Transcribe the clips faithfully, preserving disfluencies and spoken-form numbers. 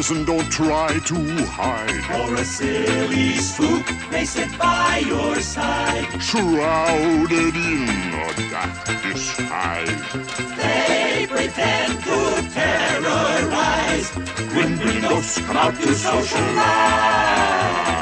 listen, don't try to hide. Or a silly spook may sit by your side. Shrouded in a dark disguise. They pretend to terrorize. Grim Grinning Ghosts come out to socialize.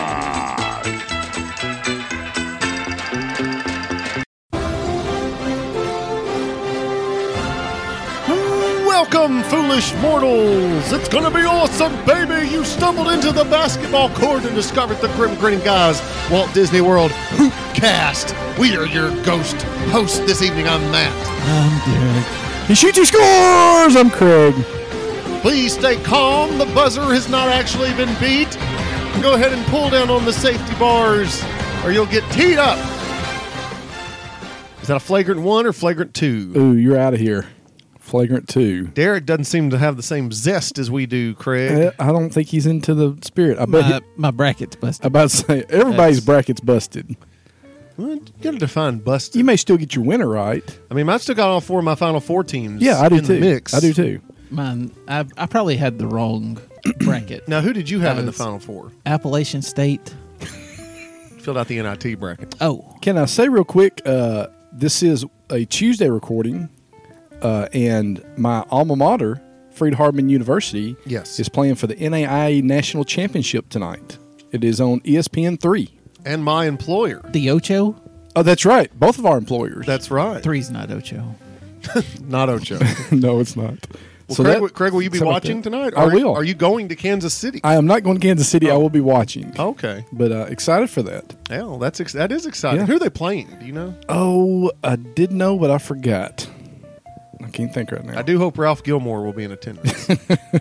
Welcome, foolish mortals! It's gonna be awesome, baby! You stumbled into the basketball court and discovered the Grim Grinning Guys Walt Disney World Hoopcast. We are your ghost hosts this evening. I'm Matt. I'm Derek. He shoots, he scores! I'm Craig. Please stay calm. The buzzer has not actually been beat. Go ahead and pull down on the safety bars, or you'll get teed up. Is that a flagrant one or flagrant two? Ooh, you're out of here. Flagrant two. Derek doesn't seem to have the same zest as we do, Craig. I, I don't think he's into the spirit. I bet My, he, my bracket's busted. I'm about to say, everybody's That's- bracket's busted. Well, you got to define busted. You may still get your winner right. I mean, I've still got all four of my Final Four teams. Yeah, I do in too. The mix. I do too. Mine, I, I probably had the wrong bracket. Now, who did you have in the Guys. Final Four? Appalachian State. Filled out the N I T bracket. Oh, Can I say real quick, uh, this is a Tuesday recording, uh, and my alma mater, Freed-Hardeman University, Yes. is playing for the N A I A National Championship tonight. It is on E S P N three. And my employer. the Ocho. Oh, that's right. Both of our employers. That's right. Three's not Ocho. Not Ocho. No, it's not. Well, So Craig, that- Craig, will you be something like watching that. tonight? I Are- will. Are you going to Kansas City? I am not going to Kansas City. I will be watching. Okay. But uh, excited for that. Well, that's ex- that is exciting. Yeah. Who are they playing? Do you know? Oh, I did know, but I forgot. I can't think right now. I do hope Ralph Gilmore will be in attendance.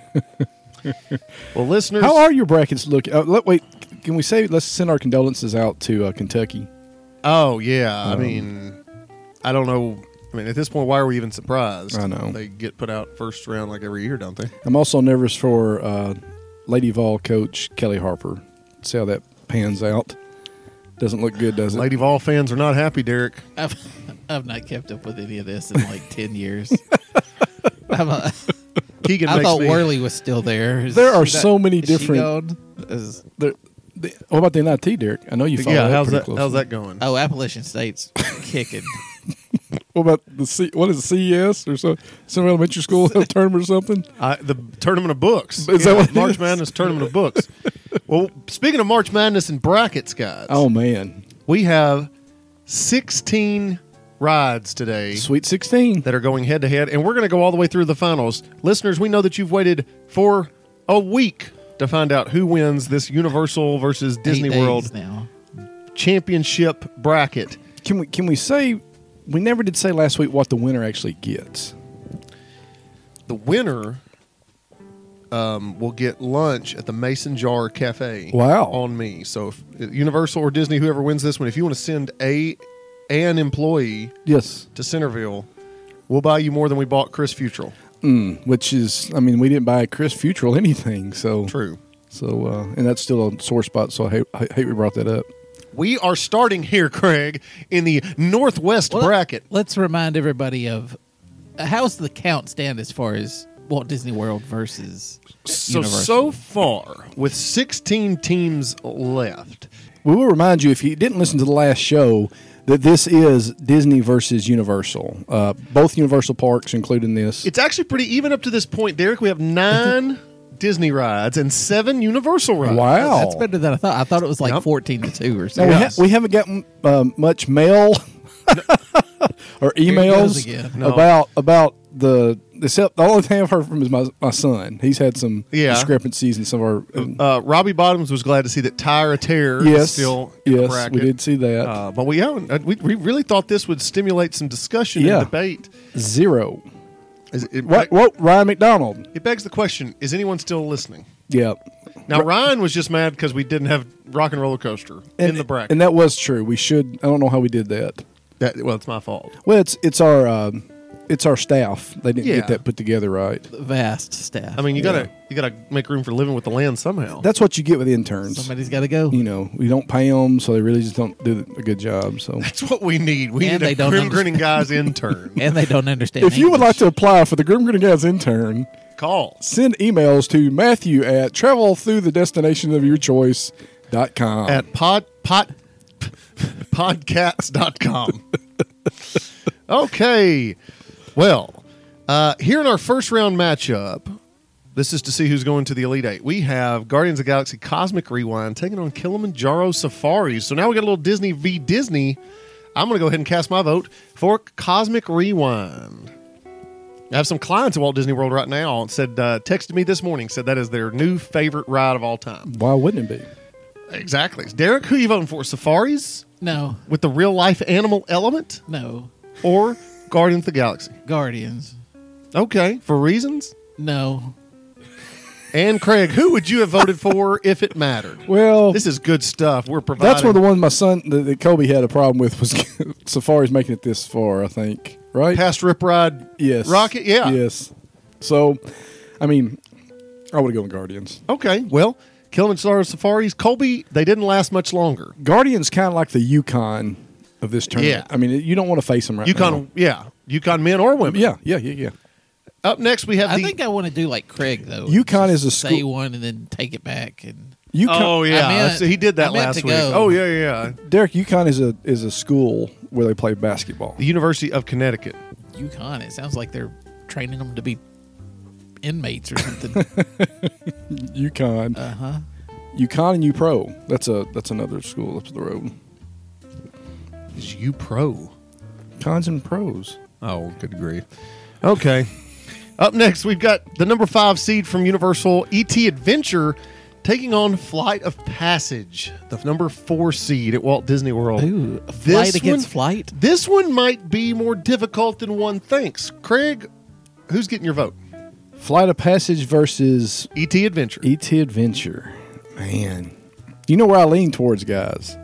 Well, listeners. How are your brackets looking? Uh, let, wait, can we say, let's send our condolences out to uh, Kentucky. Oh, yeah. I Um, mean, I don't know. I mean, at this point, why are we even surprised? I know. They get put out first round like every year, don't they? I'm also nervous for uh, Lady Vol coach Kelly Harper. See how that pans out. Doesn't look good, does it? Lady Vol fans are not happy, Derek. I've I've not kept up with any of this in like ten years. I'm a, Keegan I makes thought me. Worley was still there. Is There are she not- so many is she different- gone? Is- The- the- what about the N I T, Derek? I know you follow Yeah, that how's pretty that? closely. How's that going? oh, Appalachian State's kicking. What about the C? What is it, C E S or so, some elementary school tournament or something? I, the tournament of books. Is that what it March is? Madness tournament of books? Well, speaking of March Madness and brackets, guys, Oh man, we have sixteen rides today Sweet sixteen. that are going head to head, and we're going to go all the way through the finals. Listeners, we know that you've waited for a week to find out who wins this Universal versus Disney Eight days World now. championship bracket. Can we can we say we never did say last week what the winner actually gets? The winner um, will get lunch at the Mason Jar Cafe. Wow. On me. So if Universal or Disney, whoever wins this one, if you want to send a an employee Yes. to Centerville, we'll buy you more than we bought Chris Futrell. Mm, which is, I mean, we didn't buy Chris Futrell anything, so True. So, uh, and that's still a sore spot. So I hate, I hate we brought that up. We are starting here, Craig, in the Northwest Well, bracket. Let's remind everybody of how's the count stand as far as Walt Disney World versus So, Universal. so far, with sixteen teams left, We will remind you, if you didn't listen to the last show, that this is Disney versus Universal. Uh, both Universal parks including this. it's actually pretty even up to this point, Derek. We have nine Disney rides and seven Universal rides. Wow. That's better than I thought. I thought it was like Yep. fourteen to two or Now, something. we, ha- Yes. we haven't gotten uh, much mail or he emails goes again. No. about about the except the only thing I've heard from is my my son. He's had some Yeah. discrepancies in some of our. Um, Uh, Robbie Bottoms was glad to see that Tyra Terror yes, is still in the yes, bracket. we did see that. Uh, but we haven't. uh, We, we really thought this would stimulate some discussion Yeah. and debate. Zero. Is it, it, What? What? Ryan McDonald. it begs the question: is anyone still listening? Yeah. Now Ryan was just mad because we didn't have Rock and Roller Coaster And, in the bracket. and that was true. We should. I don't know how we did that. That, well, it's my fault. Well, it's it's our um, it's our staff. They didn't Yeah. get that put together right. Vast staff. I mean, you Yeah. gotta you gotta make room for living with the land somehow. That's what you get with interns. somebody's got to go. You know, we don't pay them, so they really just don't do a good job. So, That's what we need. We And need they a don't grim understand. grinning guys intern. And they don't understand. if you would like English. to apply for the Grim Grinning Guys intern, call. Send emails to Matthew at travel through the destination of your choice dot com. At pod, pod, podcasts dot com. Okay. Well, uh, here in our first round matchup, this is to see who's going to the Elite Eight. We have Guardians of the Galaxy Cosmic Rewind taking on Kilimanjaro Safaris. So now we got a little Disney v. Disney. I'm going to go ahead and cast my vote for Cosmic Rewind. I have some clients at Walt Disney World right now said uh, texted me this morning, said that is their new favorite ride of all time. Why wouldn't it be? Exactly. Derek, who are you voting for? Safaris No, with the real life animal element no. or Guardians of the Galaxy? Guardians. Okay, for reasons. No. And Craig, who would you have voted for if it mattered? Well, This is good stuff. We're providing. that's one of the ones my son, that, that Kobe had a problem with, was Safari's making it this far, I think. Right? past Rip Ride Yes. Rocket. Yeah. Yes. So, I mean, I would have gone Guardians. Okay. Well, Kilimanjaro Safaris, Colby, they didn't last much longer. Guardians kind of like the Yukon of this tournament. Yeah. I mean, you don't want to face them right Yukon, now. yeah, Yukon men or women. Yeah, yeah, yeah, yeah. Up next, we have I the. think I want to do like Craig though. Yukon Just is a say school- one and then take it back and Yukon, oh yeah, I meant- So he did that I meant last to week. go. Oh yeah, yeah, yeah. Derek, Yukon is a is a school where they play basketball. The University of Connecticut. Yukon. It sounds like they're training them to be inmates or something. Yukon, uh huh. Yukon and U Pro. That's a that's another school up the road. Is you pro? Cons and pros. Oh, good grief. Okay. Up next, we've got the number five seed from Universal, E T Adventure, taking on Flight of Passage, the number four seed at Walt Disney World. Ooh, a flight This against one- flight. This one might be more difficult than one thinks. Craig, who's getting your vote? Flight of Passage versus E T Adventure. E T Adventure. Man, you know where I lean towards, guys.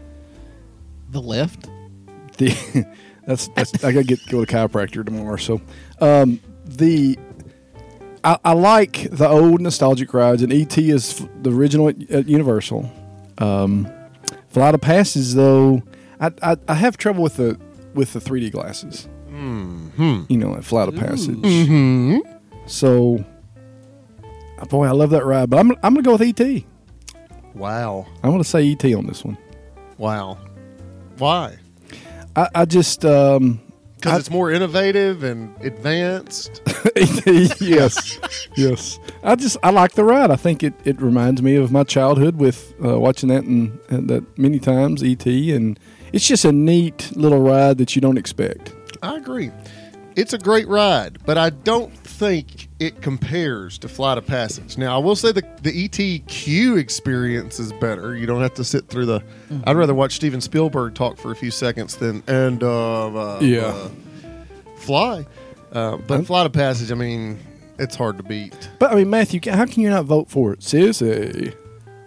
The left. The that's that's I gotta get go to the chiropractor tomorrow. So, um, the I, I like the old nostalgic rides, and E T is f- the original at, at Universal. Um, Flight of Passage, though, I, I I have trouble with the with the three D glasses. Mm-hmm. You know, at Flight of Passage. Mm-hmm. So, uh, boy, I love that ride, but I'm I'm gonna go with E T. Wow. I'm gonna say E T on this one. Wow. Why? I, I just um, Because I- it's more innovative and advanced. yes, yes. I just I like the ride. I think it, it reminds me of my childhood with uh, watching that and, and that many times E T, and it's just a neat little ride that you don't expect. I agree. It's a great ride, but I don't think it compares to Flight of Passage. Now, I will say the the E T Q experience is better. You don't have to sit through the. Mm-hmm. I'd rather watch Steven Spielberg talk for a few seconds than and uh, uh, Yeah. uh, fly. Uh, but I'm- Flight of Passage, I mean, it's hard to beat. But I mean, Matthew, how can you not vote for it? Sissy,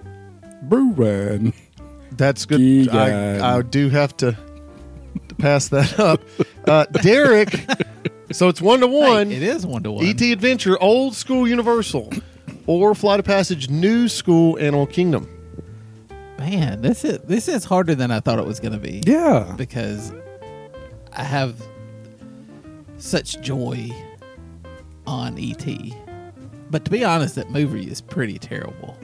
Bruin. That's good. Gigan. I, I do have to, to pass that up. Uh, Derek, so it's one to one. Hey, it is one to one. E T Adventure, old school Universal, or Flight of Passage, new school Animal Kingdom. Man, this is this is harder than I thought it was going to be. Yeah, Because I have such joy on E T. But to be honest, that movie is pretty terrible.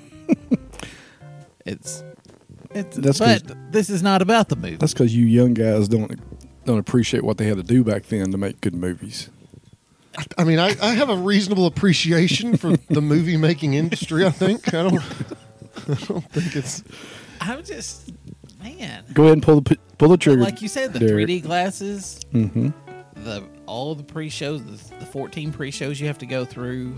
it's it's That's but 'cause- this is not about the movie. that's because you young guys don't don't appreciate what they had to do back then to make good movies. I mean, I, I have a reasonable appreciation for the movie making industry. I think I don't. I don't think it's. I'm just man. Go ahead and pull the p- pull the trigger. Like you said, the Derek. three D glasses, Mm-hmm. the all the pre-shows, the, the fourteen pre-shows you have to go through,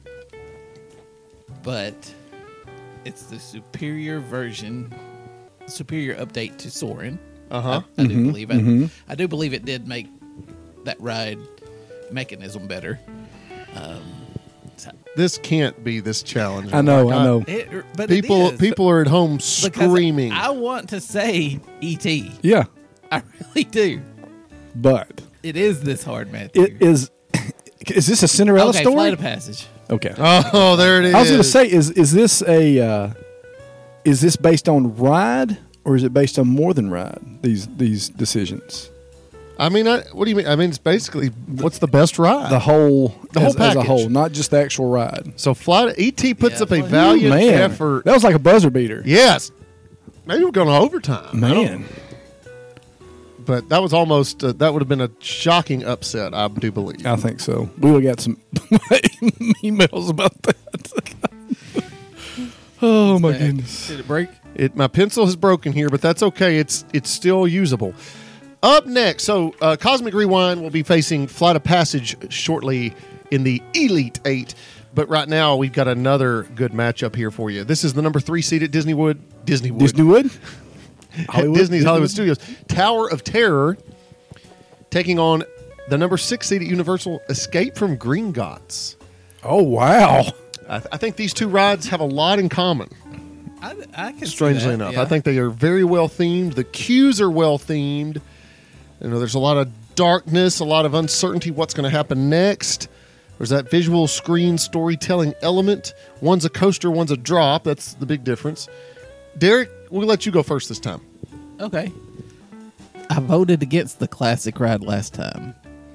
but it's the superior version, superior update to Soarin'. Uh huh. I, I do Mhm, believe it. mhm. I do believe it did make that ride mechanism better. Um, so This can't be this challenging. I know, Like, I know. it, but People, it is, people are at home because screaming. I want to say E T. Yeah, I really do. but It is this hard, Matthew. it is. Is this a Cinderella okay, story? Flight of Passage. Okay. Oh, there it is. I was going to say, is is this a uh, is this based on ride or is it based on more than ride? These these decisions. I mean, I, what do you mean? I mean, it's basically what's the best ride? The whole, The whole as, as a package. whole, not just the actual ride. so Flight E T puts Yeah, up a Flight- valiant Man, effort. that was like a buzzer beater. Yes, maybe we're going to overtime. I don't- Man, but that was almost uh, that would have been a shocking upset. I do believe. I think so. We would have got some emails about that. Oh my goodness! Did it break? It my pencil has broken here, but that's okay. It's it's still usable. Up next, so uh, Cosmic Rewind will be facing Flight of Passage shortly in the Elite Eight. But right now, we've got another good matchup here for you. This is the number three seed at Disneywood. Disneywood. Disneywood, Hollywood? Disney's Hollywood Disneywood? Studios. Tower of Terror taking on the number six seed at Universal, Escape from Gringotts. Oh wow! I, th- I think these two rides have a lot in common. I, I can see Strangely that, enough, yeah. I think they are very well themed. The queues are well themed. You know, there's a lot of darkness, a lot of uncertainty. What's going to happen next? There's that visual screen storytelling element. One's a coaster, one's a drop. That's the big difference. Derek, we'll let you go first this time. Okay. I voted against the classic ride last time.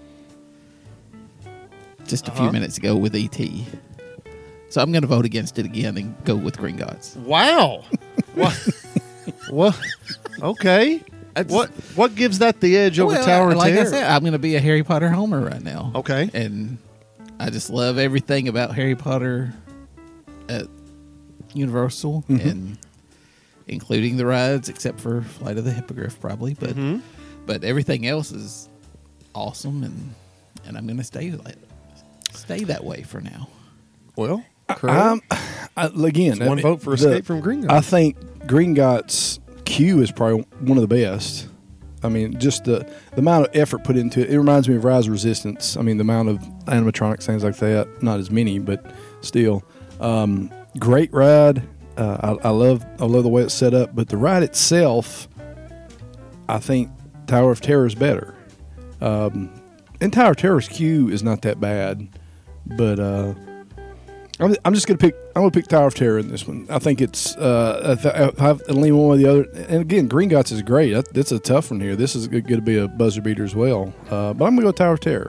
Just a Uh-huh. few minutes ago with E T. So I'm going to vote against it again and go with Gringotts. Wow. what? What? Okay. I just- What? What gives that the edge over Well, Tower of like Terror? I said, I'm going to be a Harry Potter homer right now. Okay. And I just love everything about Harry Potter at Universal, Mm-hmm. and including the rides, except for Flight of the Hippogriff, probably. But Mm-hmm. but everything else is awesome, and and I'm going to stay like stay that way for now. Well, Craig, I'm, I, again, one I- vote for the- Escape from Gringotts. I think Gringotts queue is probably one of the best. I mean, just the, the amount of effort put into it. It reminds me of Rise of Resistance. I mean, the amount of animatronics, things like that. Not as many, but still, um, great ride. Uh, I, I love I love the way it's set up. But the ride itself, I think Tower of Terror is better. Um, and Tower of Terror's queue is not that bad, but. Uh, I'm, I'm just gonna pick. I'm gonna pick Tower of Terror in this one. I think it's. Uh, I, th- I have to lean one way or the other. And again, Gringotts is great. That, that's a tough one here. This is going to be a buzzer beater as well. Uh, but I'm gonna go Tower of Terror.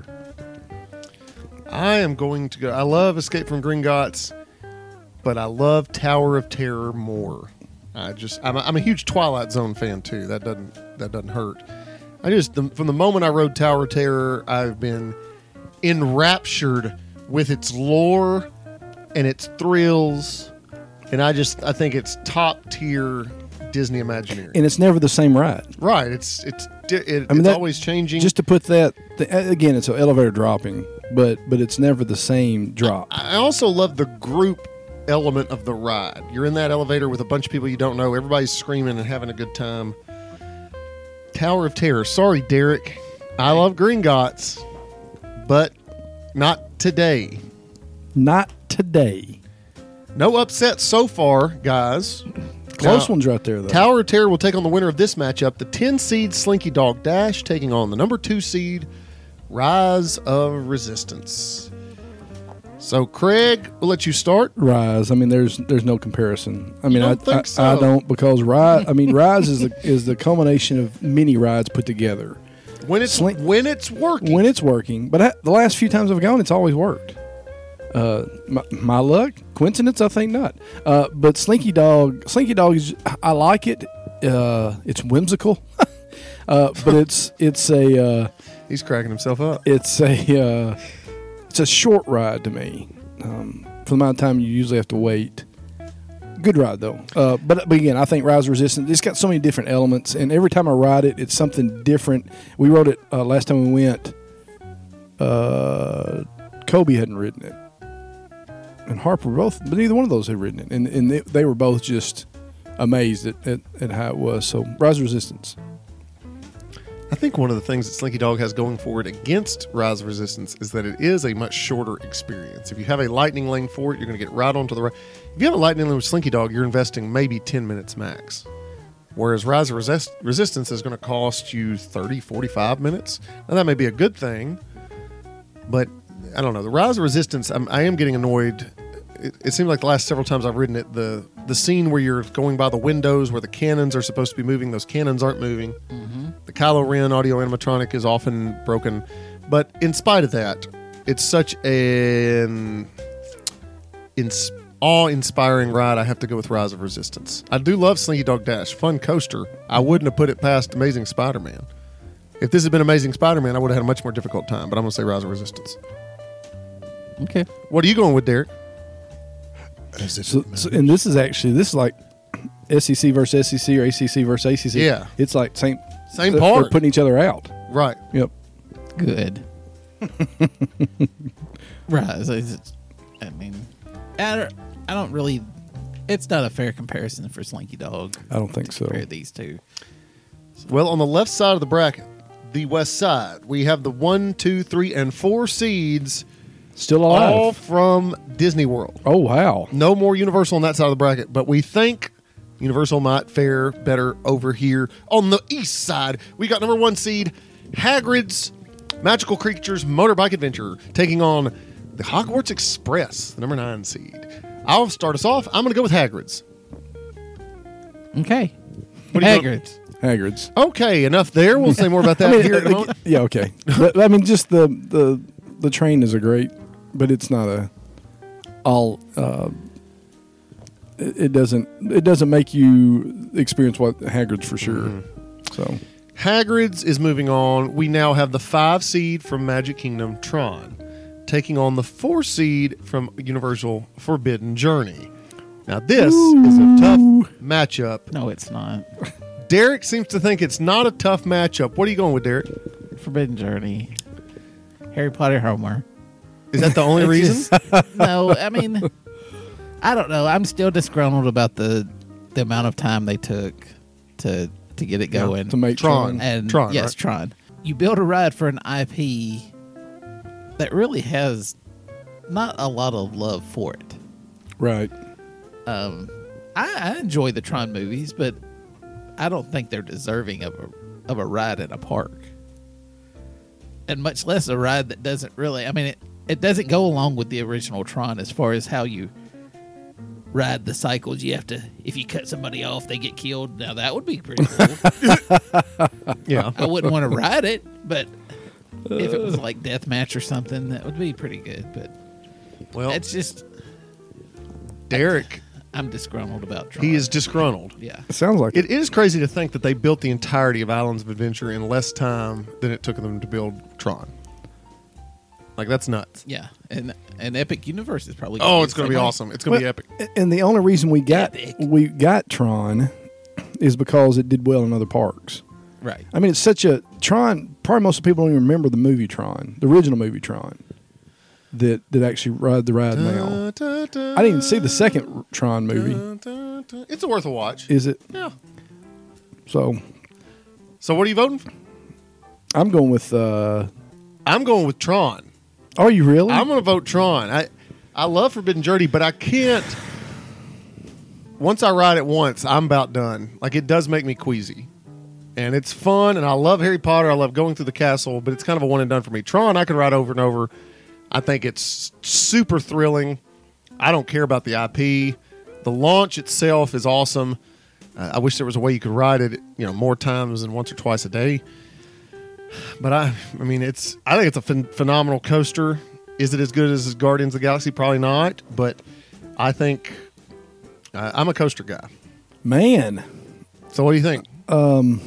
I am going to go. I love Escape from Gringotts, but I love Tower of Terror more. I just. I'm a, I'm a huge Twilight Zone fan too. That doesn't. That doesn't hurt. I just the, from the moment I rode Tower of Terror, I've been enraptured with its lore and its thrills, and I just I think it's top tier Disney Imagineering. And it's never the same ride. Right? It's it's di- it, I mean, it's that- always changing. Just to put that the, again, it's an elevator dropping, but but it's never the same drop. I also love the group element of the ride. You're in that elevator with a bunch of people you don't know. Everybody's screaming and having a good time. Tower of Terror. Sorry, Derek. I love Gringotts, but not today. Not today. No upset so far, guys. Close Now, ones right there though. Tower of Terror will take on the winner of this matchup, the ten seed Slinky Dog Dash, taking on the number two seed Rise of Resistance. So, Craig, we'll let you start. Rise. I mean, there's there's no comparison. I mean, don't I, think I, so? I don't because Rise. I mean, Rise is the is the culmination of many rides put together. When it's Slink- when it's working. When it's working, but I, the last few times I've gone, it's always worked. Uh, my, my luck, coincidence? I think not. Uh, but Slinky Dog, Slinky Dog is. I like it. Uh, it's whimsical, uh, but it's it's a uh, He's cracking himself up. it's a uh, it's a short ride to me. Um, for the amount of time you usually have to wait. Good ride though. Uh, but, but again, I think Rise of Resistance. It's got so many different elements, and every time I ride it, it's something different. We rode it uh, last time we went. Uh, Kobe hadn't ridden it, and Harper both, but neither one of those had ridden it, and and they, they were both just amazed at, at, at how it was. So Rise of Resistance. I think one of the things that Slinky Dog has going for it against Rise of Resistance is that it is a much shorter experience. If you have a lightning lane for it, you're going to get right onto the right. If you have a lightning lane with Slinky Dog, you're investing maybe ten minutes max. Whereas Rise of Resist- Resistance is going to cost you thirty, forty-five minutes. Now, that may be a good thing, but I don't know. The Rise of Resistance, I'm, I am getting annoyed it, it seems like the last several times I've ridden it, the the scene where you're going by the windows where the cannons are supposed to be moving, those cannons aren't moving. Mm-hmm. The Kylo Ren audio animatronic is often broken, but in spite of that, it's such an ins- awe-inspiring ride. I have to go with Rise of Resistance. I do love Slinky Dog Dash, fun coaster. I wouldn't have put it past Amazing Spider-Man. If this had been Amazing Spider-Man, I would have had a much more difficult time, but I'm going to say Rise of Resistance. Okay. What are you going with, Derek? So, so, and this is actually this is like S E C versus S E C or A C C versus A C C. Yeah. It's like same Same they're, part. They're putting each other out. Right. Yep. Good. Rise. is- I mean, I don't, I don't really. It's not a fair comparison for Slinky Dog. I don't think so. Compare these two. Well, on the left side of the bracket, the west side, we have the one, two, three, and four seeds, Still alive. all from Disney World. Oh wow. No more Universal on that side of the bracket, but we think Universal might fare better over here on the east side. We got number one seed, Hagrid's Magical Creatures Motorbike Adventure, taking on the Hogwarts Express, the number nine seed. I'll start us off. I'm going to go with Hagrid's. Okay. What do you Hagrid's. Hagrid's. Okay, enough there. We'll say more about that I mean, here in a uh, moment. yeah, okay. But, I mean, just the the the train is a great, but it's not a all. Uh, it, it doesn't it doesn't make you experience what Hagrid's for sure. Mm-hmm. So Hagrid's is moving on. We now have the five seed from Magic Kingdom, Tron, taking on the four seed from Universal Forbidden Journey. Now, this is a tough matchup. No, it's not. Derek seems to think it's not a tough matchup. What are you going with, Derek? Forbidden Journey. Harry Potter Homer. Is that the only It's reason? just- no, I mean, I don't know. I'm still disgruntled about the the amount of time they took to to get it going. to make Tron. Tron. and Tron, yes, right? Tron. You build a ride for an I P that really has not a lot of love for it. Right. Um, I, I enjoy the Tron movies, but I don't think they're deserving of a of a ride in a park, and much less a ride that doesn't really. I mean, it it doesn't go along with the original Tron as far as how you ride the cycles. You have to, if you cut somebody off, they get killed. Now that would be pretty cool. Yeah. I wouldn't want to ride it, but if it was like deathmatch or something, that would be pretty good. But Well, it's just Derek, I'm disgruntled about Tron. he is disgruntled. Yeah. It sounds like It is crazy to think that they built the entirety of Islands of Adventure in less time than it took them to build Tron. Like, that's nuts. Yeah, and and Epic Universe is probably. Oh, be it's the going to be same way. awesome. It's going to be Well, epic. And the only reason we got Epic. we got Tron is because it did well in other parks. Right. I mean, it's such a Tron. Probably most people don't even remember the movie Tron, the original movie Tron, that that actually ride the ride now. I didn't even see the second Tron movie. It's worth a watch. Is it? Yeah. So So what are you voting for? I'm going with. Uh, I'm going with Tron. are you really? I'm going to vote Tron. I I love Forbidden Journey, but I can't. Once I ride it once, I'm about done. Like, it does make me queasy. And it's fun, and I love Harry Potter. I love going through the castle, but it's kind of a one and done for me. Tron, I could ride over and over. I think it's super thrilling. I don't care about the I P. The launch itself is awesome. Uh, I wish there was a way you could ride it, you know, more times than once or twice a day. But I, I mean, it's. I think it's a phen- phenomenal coaster. Is it as good as Guardians of the Galaxy? Probably not. But I think uh, I'm a coaster guy. Man, So what do you think? Um,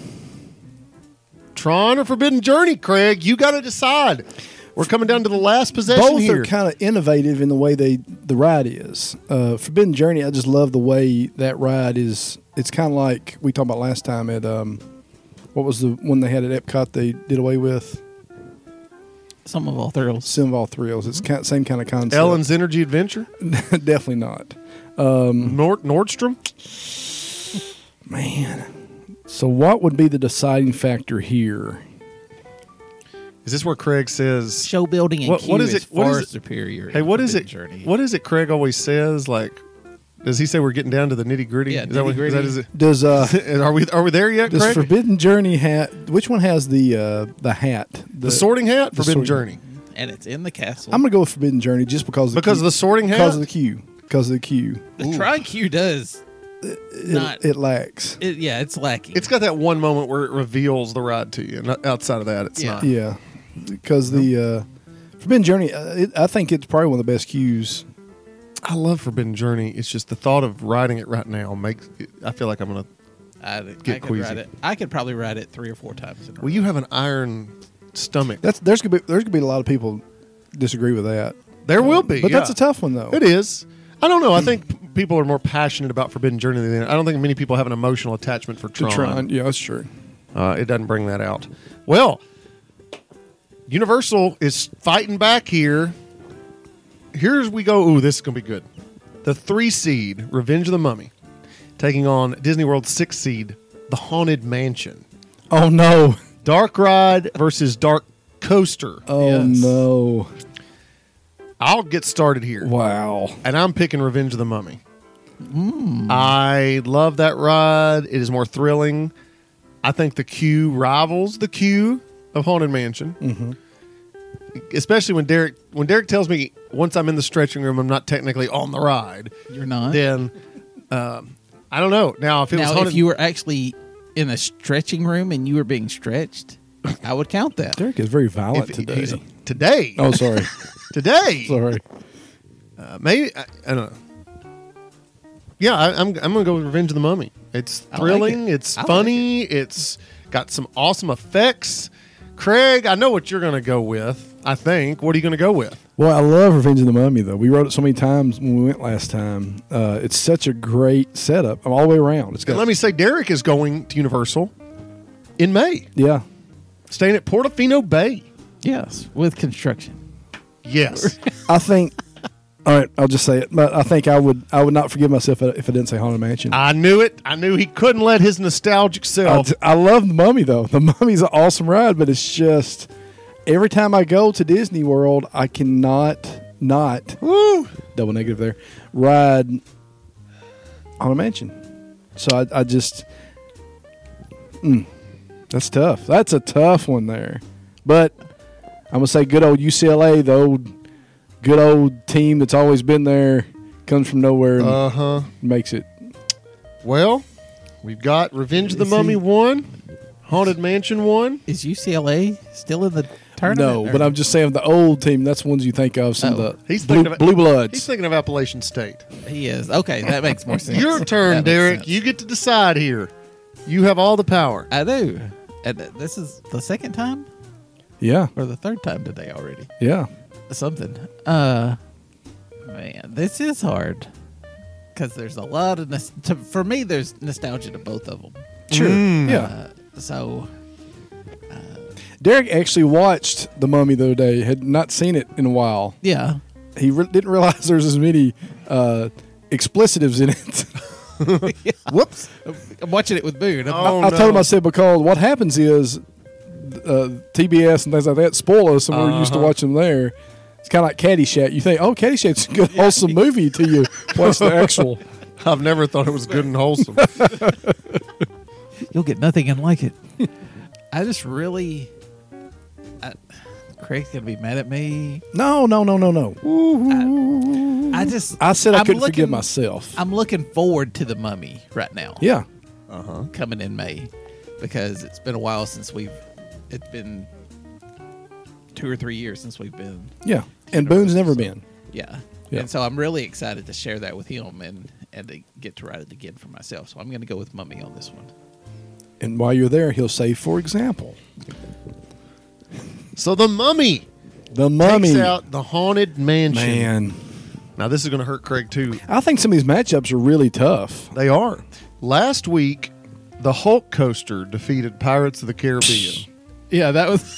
Tron or Forbidden Journey, Craig? You got to decide. We're coming down to the last possession both here. are kind of innovative in the way they the ride is. Uh, Forbidden Journey, I just love the way that ride is. It's kind of like we talked about last time at um, what was the one they had at Epcot? They did away with Some of all thrills. Sim of All Thrills. It's kind same kind of concept. Ellen's Energy Adventure, Definitely not. Nord- Nordstrom. Man. So what would be the deciding factor here? Is this where Craig says? Show building and What- queue what is is it- what is far it- superior. Hey, in what is Forbidden it? Journey. What is it? Craig always says like. Does he say we're getting down to the nitty gritty? Yeah, is that what, is that, nitty-gritty. is it, Does uh are we are we there yet, does Craig? Forbidden Journey have which one has the uh the hat? The, the Sorting Hat, the Forbidden sorting- Journey. And it's in the castle. I'm gonna go with Forbidden Journey just because of Because the of the Sorting Hat? because of the queue. because of the queue. The Tron Q does It, not. it lacks. It, yeah, it's lacking. It's got that one moment where it reveals the ride to you, and outside of that, it's Yeah. not. Yeah, because the uh, Forbidden Journey, uh, it, I think it's probably one of the best queues. I love Forbidden Journey. It's just the thought of riding it right now makes. I feel like I'm gonna. I, Get I could queasy. ride it. I could probably ride it three or four times. In a row. Well, you have an iron stomach. That's there's gonna be there's gonna be a lot of people disagree with that. There will be, but yeah. that's a tough one though. It is. I don't know. I think p- people are more passionate about Forbidden Journey than I don't think many people have an emotional attachment for To Tron. Tron, yeah, that's true. Uh, it doesn't bring that out. Well, Universal is fighting back here. Here's we go. Ooh, this is gonna be good. The three seed Revenge of the Mummy taking on Disney World's six seed The Haunted Mansion. Oh no! Dark Ride versus Dark Coaster. Oh Yes. no! I'll get started here. Wow. And I'm picking Revenge of the Mummy. I love that ride. It is more thrilling. I think the queue rivals the queue of Haunted Mansion. Mm-hmm. Especially when Derek when Derek tells me once I'm in the stretching room, I'm not technically on the ride. You're not. Then um, I don't know. Now if it was now, Haunted, if you were actually in a stretching room and you were being stretched, I would count that. Derek is very violent if today. he's today, Oh, sorry, today, sorry. Uh, maybe I, I don't know. Yeah, I, I'm I'm gonna go with Revenge of the Mummy. It's I like thrilling. it. It's I like funny. It's got some awesome effects. Craig, I know what you're gonna go with. I think. What are you gonna go with? Well, I love Revenge of the Mummy though. We wrote it so many times when we went last time. Uh, it's such a great setup all the way around. It's got And let me say, Derek is going to Universal in May, yeah. staying at Portofino Bay. Yes, with construction. Yes, I think. All right, I'll just say it. But I think I would I would not forgive myself if I didn't say Haunted Mansion. I knew it. I knew he couldn't let his nostalgic I, self. I love the Mummy though. The Mummy's an awesome ride, but it's just every time I go to Disney World, I cannot not Woo! double negative there ride Haunted Mansion. So I, I just mm, that's tough. That's a tough one there. But I'm gonna say good old U C L A, the old good old team that's always been there, comes from nowhere and Uh huh. makes it. Well, we've got Revenge of the Is Mummy he- one, Haunted Mansion one. Is U C L A still in the tournament? No, or- but I'm just saying the old team. That's the ones you think of. Some Oh. of the He's blue, thinking of- blue He's bloods. thinking of Appalachian State. He is. Okay, that makes more sense. Your turn, That makes Derek. sense. You get to decide here. You have all the power. I do. And th- this is the second time Yeah, or the third time today already. yeah. Something. Uh, man, this is hard because there's a lot of nos- to, for me. There's nostalgia to both of them. Sure. Mm. Yeah. Uh, so Derek actually watched The Mummy the other day. Had not seen it in a while. yeah, He re- didn't realize there's as many uh, explicitives in it. Whoops. I'm watching it with Boone. I'm Oh, I no. told him, I said, because what happens is uh, T B S and things like that spoil us, and we're used to Uh-huh. watching them there. It's kind of like Caddyshack. You think, oh, Caddyshack's a good, wholesome movie till you watch the actual. I've never thought it was good and wholesome. You'll get nothing and like it. I just really, I, Craig's gonna be mad at me. No, no, no, no, no. I, I just, I said I I'm couldn't forgive looking- myself. I'm looking forward to the Mummy right now. yeah. Coming in May, because it's been a while since we've. It's been two or three years since we've been. Yeah. And Boone's never been. Yeah. Yeah. And so I'm really excited to share that with him and and to get to ride it again for myself. So I'm going to go with Mummy on this one. And while you're there, he'll say, for example, So the Mummy The Mummy. takes out the Haunted Mansion. Man. Now this is going to hurt Craig too. I think some of these matchups are really tough. They are. Last week, the Hulk Coaster defeated Pirates of the Caribbean. Yeah, that was.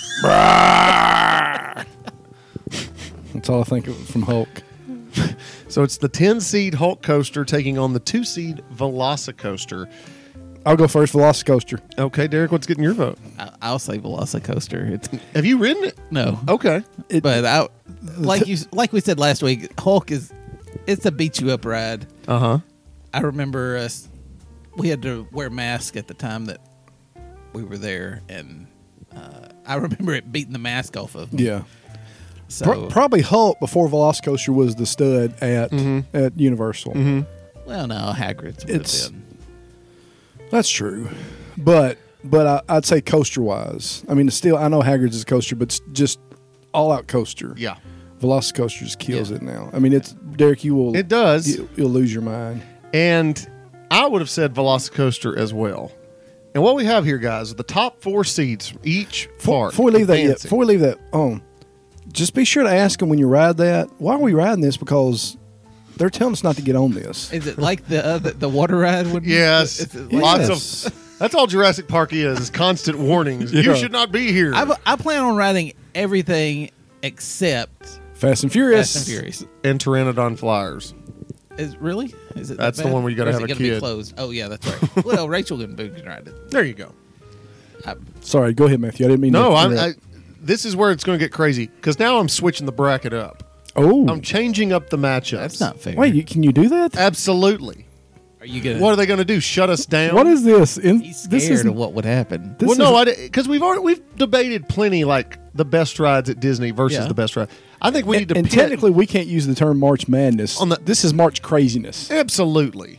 That's all I think of from Hulk. So it's the ten seed Hulk Coaster taking on the two seed Velocicoaster. I'll go first, Velocicoaster. Okay, Derek, what's getting your vote? I- I'll say Velocicoaster. It's Have you ridden it? no, Okay. It- but I, like you, like we said last week, Hulk is. It's a beat you up ride. Uh huh. I remember us. We had to wear masks at the time that we were there, and uh, I remember it beating the mask off of me. Yeah. So Pro- probably Hulk before Velocicoaster was the stud at Mm-hmm. at Universal. well, no, Hagrid's would It's- have been. That's true, but but I, I'd say coaster wise. I mean, it's still I know Hagrid's is a coaster, but it's just all out coaster. Yeah. Velocicoaster just kills Yeah. it now. I mean, it's Derek. You will. It does. You, you'll lose your mind. And I would have said Velocicoaster as well. And what we have here, guys, are the top four seeds from each Before, part. before we leave that, yet, advancing. before we leave that on, just be sure to ask them when you ride that. Why are we riding this? Because they're telling us not to get on this. Is it like the uh, the, the water ride? Would Yes. Is it Lots Yes. of. That's all Jurassic Park is, is constant warnings. You Yeah. should not be here. I, I plan on riding everything except Fast and Furious. Fast and Furious. and Pteranodon Flyers. Is really? Is it? that That's the bad? one where you gotta Or is have it a gonna kid. Be closed? Oh yeah, that's right. Well, Rachel and Boo can ride it. There you go. I, Sorry, go ahead, Matthew. I didn't mean No, to. I'm, interrupt. I, this is where it's going to get crazy because now I'm switching the bracket up. oh, I'm changing up the matchups. that's not fair. wait. You, can you do that? Absolutely. Are you gonna? What are they going to do? Shut us down? What is this? In, He's scared this is of what would happen. This well, no, is- I because we've already we've debated plenty like the best rides at Disney versus Yeah. the best ride. I think we need to and pit- technically, we can't use the term March Madness. On the- this is March craziness. absolutely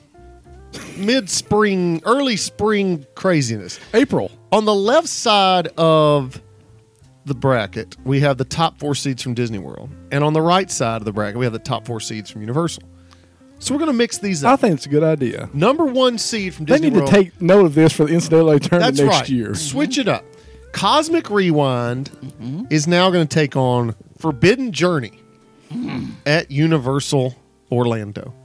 mid spring, early spring craziness. April. On the left side of the bracket, we have the top four seeds from Disney World, and on the right side of the bracket, we have the top four seeds from Universal. So we're going to mix these I up. think it's a good idea. Number one seed from They Disney need World. to take note of this for the N C double A tournament That's next right. year. Switch it up. Cosmic Rewind is now going to take on Forbidden Journey at Universal Orlando.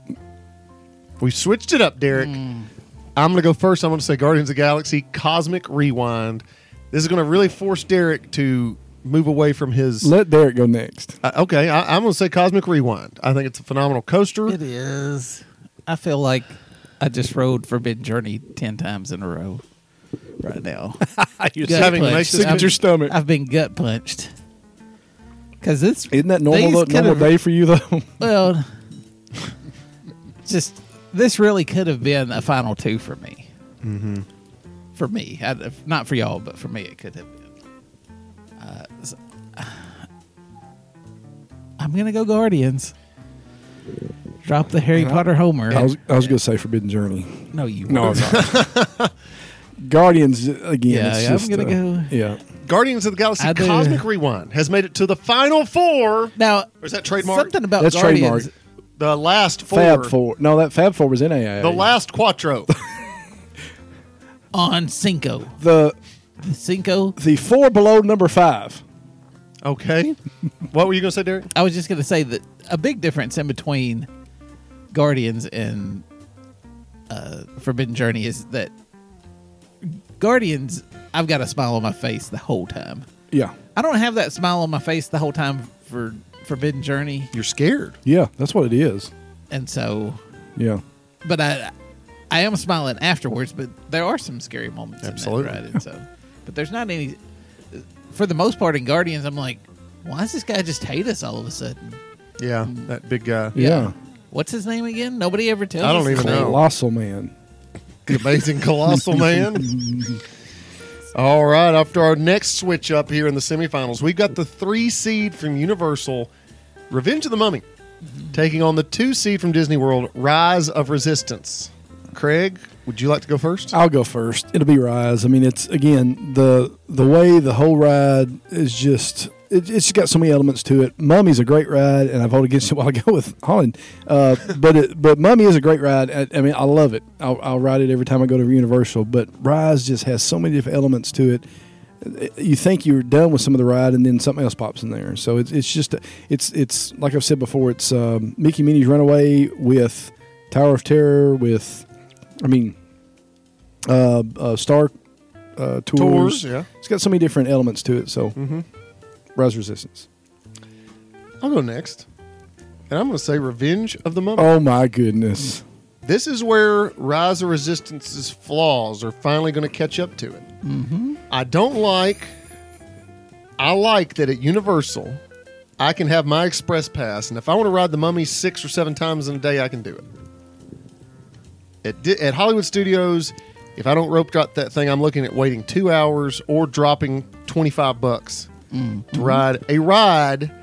We switched it up, Derek. I'm going to go first. I'm going to say Guardians of the Galaxy Cosmic Rewind. This is going to really force Derek to move away from his. Let Derek go next. Uh, okay, I, I'm going to say Cosmic Rewind. I think it's a phenomenal coaster. It is. I feel like I just rode Forbidden Journey ten times in a row right now. You're Gut having punched. makes sick I've- at your stomach. I've been gut punched. Because this, Isn't that normal, these though, could normal have- day for you, though? well, just this really could have been a final two for me. Mm-hmm. For me, I, not for y'all, but for me, it could have been. Uh, so- I'm gonna go Guardians. Drop the Harry Potter Homer. I was, I was going to say Forbidden Journey. no, you. No, weren't. I'm not. Guardians, again. Yeah, it's yeah, I'm just, gonna uh, go- Yeah. Guardians of the Galaxy I do. Cosmic Rewind has made it to the final four. Now, Or is that trademark? something about That's Guardians. trademark. The last four. Fab Four. No, that Fab Four was in A A. The last quattro. On Cinco. The, The Cinco. the four below number five. Okay. What were you going to say, Derek? I was just going to say that a big difference in between Guardians and uh, Forbidden Journey is that Guardians, I've got a smile on my face the whole time. Yeah. I don't have that smile on my face the whole time for Forbidden Journey. You're scared. Yeah, that's what it is. And so, Yeah. but I I am smiling afterwards, but there are some scary moments Absolutely. in that ride. And so, but there's not any, for the most part in Guardians, I'm like, why does this guy just hate us all of a sudden? Yeah, that big guy. Yeah. What's his name again? Nobody ever tells I don't us his even name. know. Colossal Man. The amazing colossal man. All right, after our next switch up here in the semifinals, we've got the three seed from Universal, Revenge of the Mummy, taking on the two seed from Disney World, Rise of Resistance. Craig, would you like to go first? I'll go first. It'll be Rise. I mean, it's again the the way the whole ride is just it, it's just got so many elements to it. Mummy's a great ride, and I voted against it while I go with Holland. Uh, but it, but Mummy is a great ride. I, I mean, I love it. I'll, I'll ride it every time I go to Universal. But Rise just has so many different elements to it. You think you're done with some of the ride, and then something else pops in there. So it's it's just it's it's like I've said before. It's um, Mickey Minnie's Runaway with Tower of Terror with. I mean, uh, uh, Star uh, Tours. Tours, yeah. It's got so many different elements to it. So, Mm-hmm. Rise Resistance. I'll go next. And I'm going to say Revenge of the Mummy. Oh my goodness! This is where Rise of Resistance's flaws are finally going to catch up to it. Mm-hmm. I don't like. I like that at Universal, I can have my express pass, and if I want to ride the Mummy six or seven times in a day, I can do it. At, Di- at Hollywood Studios, if I don't rope drop that thing, I'm looking at waiting two hours or dropping twenty-five bucks to ride a ride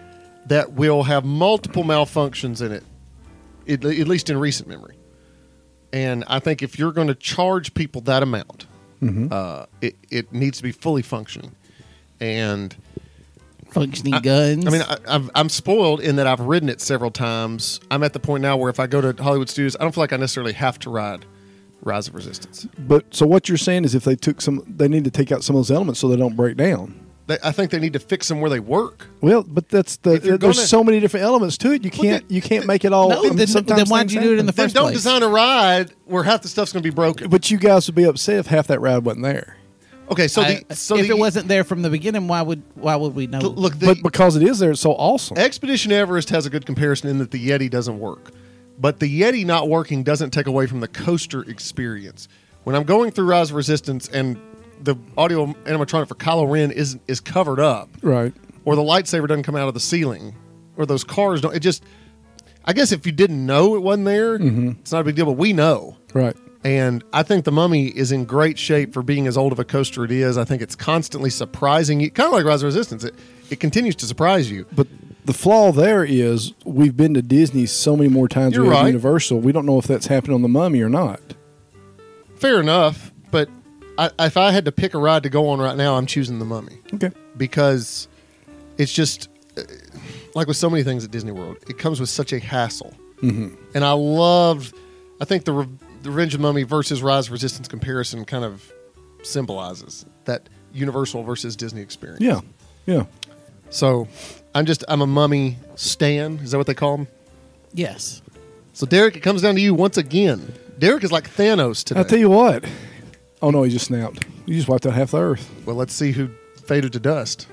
that will have multiple malfunctions in it, at, at least in recent memory. And I think if you're going to charge people that amount, Mm-hmm. uh, it, it needs to be fully functioning. And Functioning I- guns. I mean, I, I've, I'm spoiled in that I've ridden it several times. I'm at the point now where if I go to Hollywood Studios, I don't feel like I necessarily have to ride Rise of Resistance. But so what you're saying is if they took some, they need to take out some of those elements so they don't break down. They, I think they need to fix them where they work. Well, but that's the If you're there's gonna- so many different elements to it. You can't you can't make it all. No, I mean, then- sometimes then why'd things you do it in the happen. first Then don't place. design a ride where half the stuff's going to be broken. But you guys would be upset if half that ride wasn't there. Okay, so I- the so if the, it wasn't there from the beginning, why would why would we know? look, the But because it is there, it's so awesome. Expedition Everest has a good comparison in that the Yeti doesn't work, but the Yeti not working doesn't take away from the coaster experience. When I'm going through Rise of Resistance and the audio animatronic for Kylo Ren is is covered up, Right. or the lightsaber doesn't come out of the ceiling, or those cars don't, it just, I guess if you didn't know it wasn't there, it's not a big deal. But we know. Right. And I think the Mummy is in great shape for being as old of a coaster it is. I think it's constantly surprising you, kind of like Rise of Resistance. It, it continues to surprise you. But the flaw there is we've been to Disney so many more times You're than we have right. Universal. We don't know if that's happening on the Mummy or not. Fair enough, but I, if I had to pick a ride to go on right now, I'm choosing the Mummy Okay. because it's just uh, like with so many things at Disney World, it comes with such a hassle. Mm-hmm. And I loved, I think the, Re- the Revenge of the Mummy versus Rise of Resistance comparison kind of symbolizes that Universal versus Disney experience. Yeah. Yeah. So I'm just, I'm a Mummy stan. Is that what they call them? yes. So Derek, it comes down to you once again. Derek is like Thanos today. I'll tell you what. Oh, no, he just snapped. You just wiped out half the Earth. Well, let's see who faded to dust.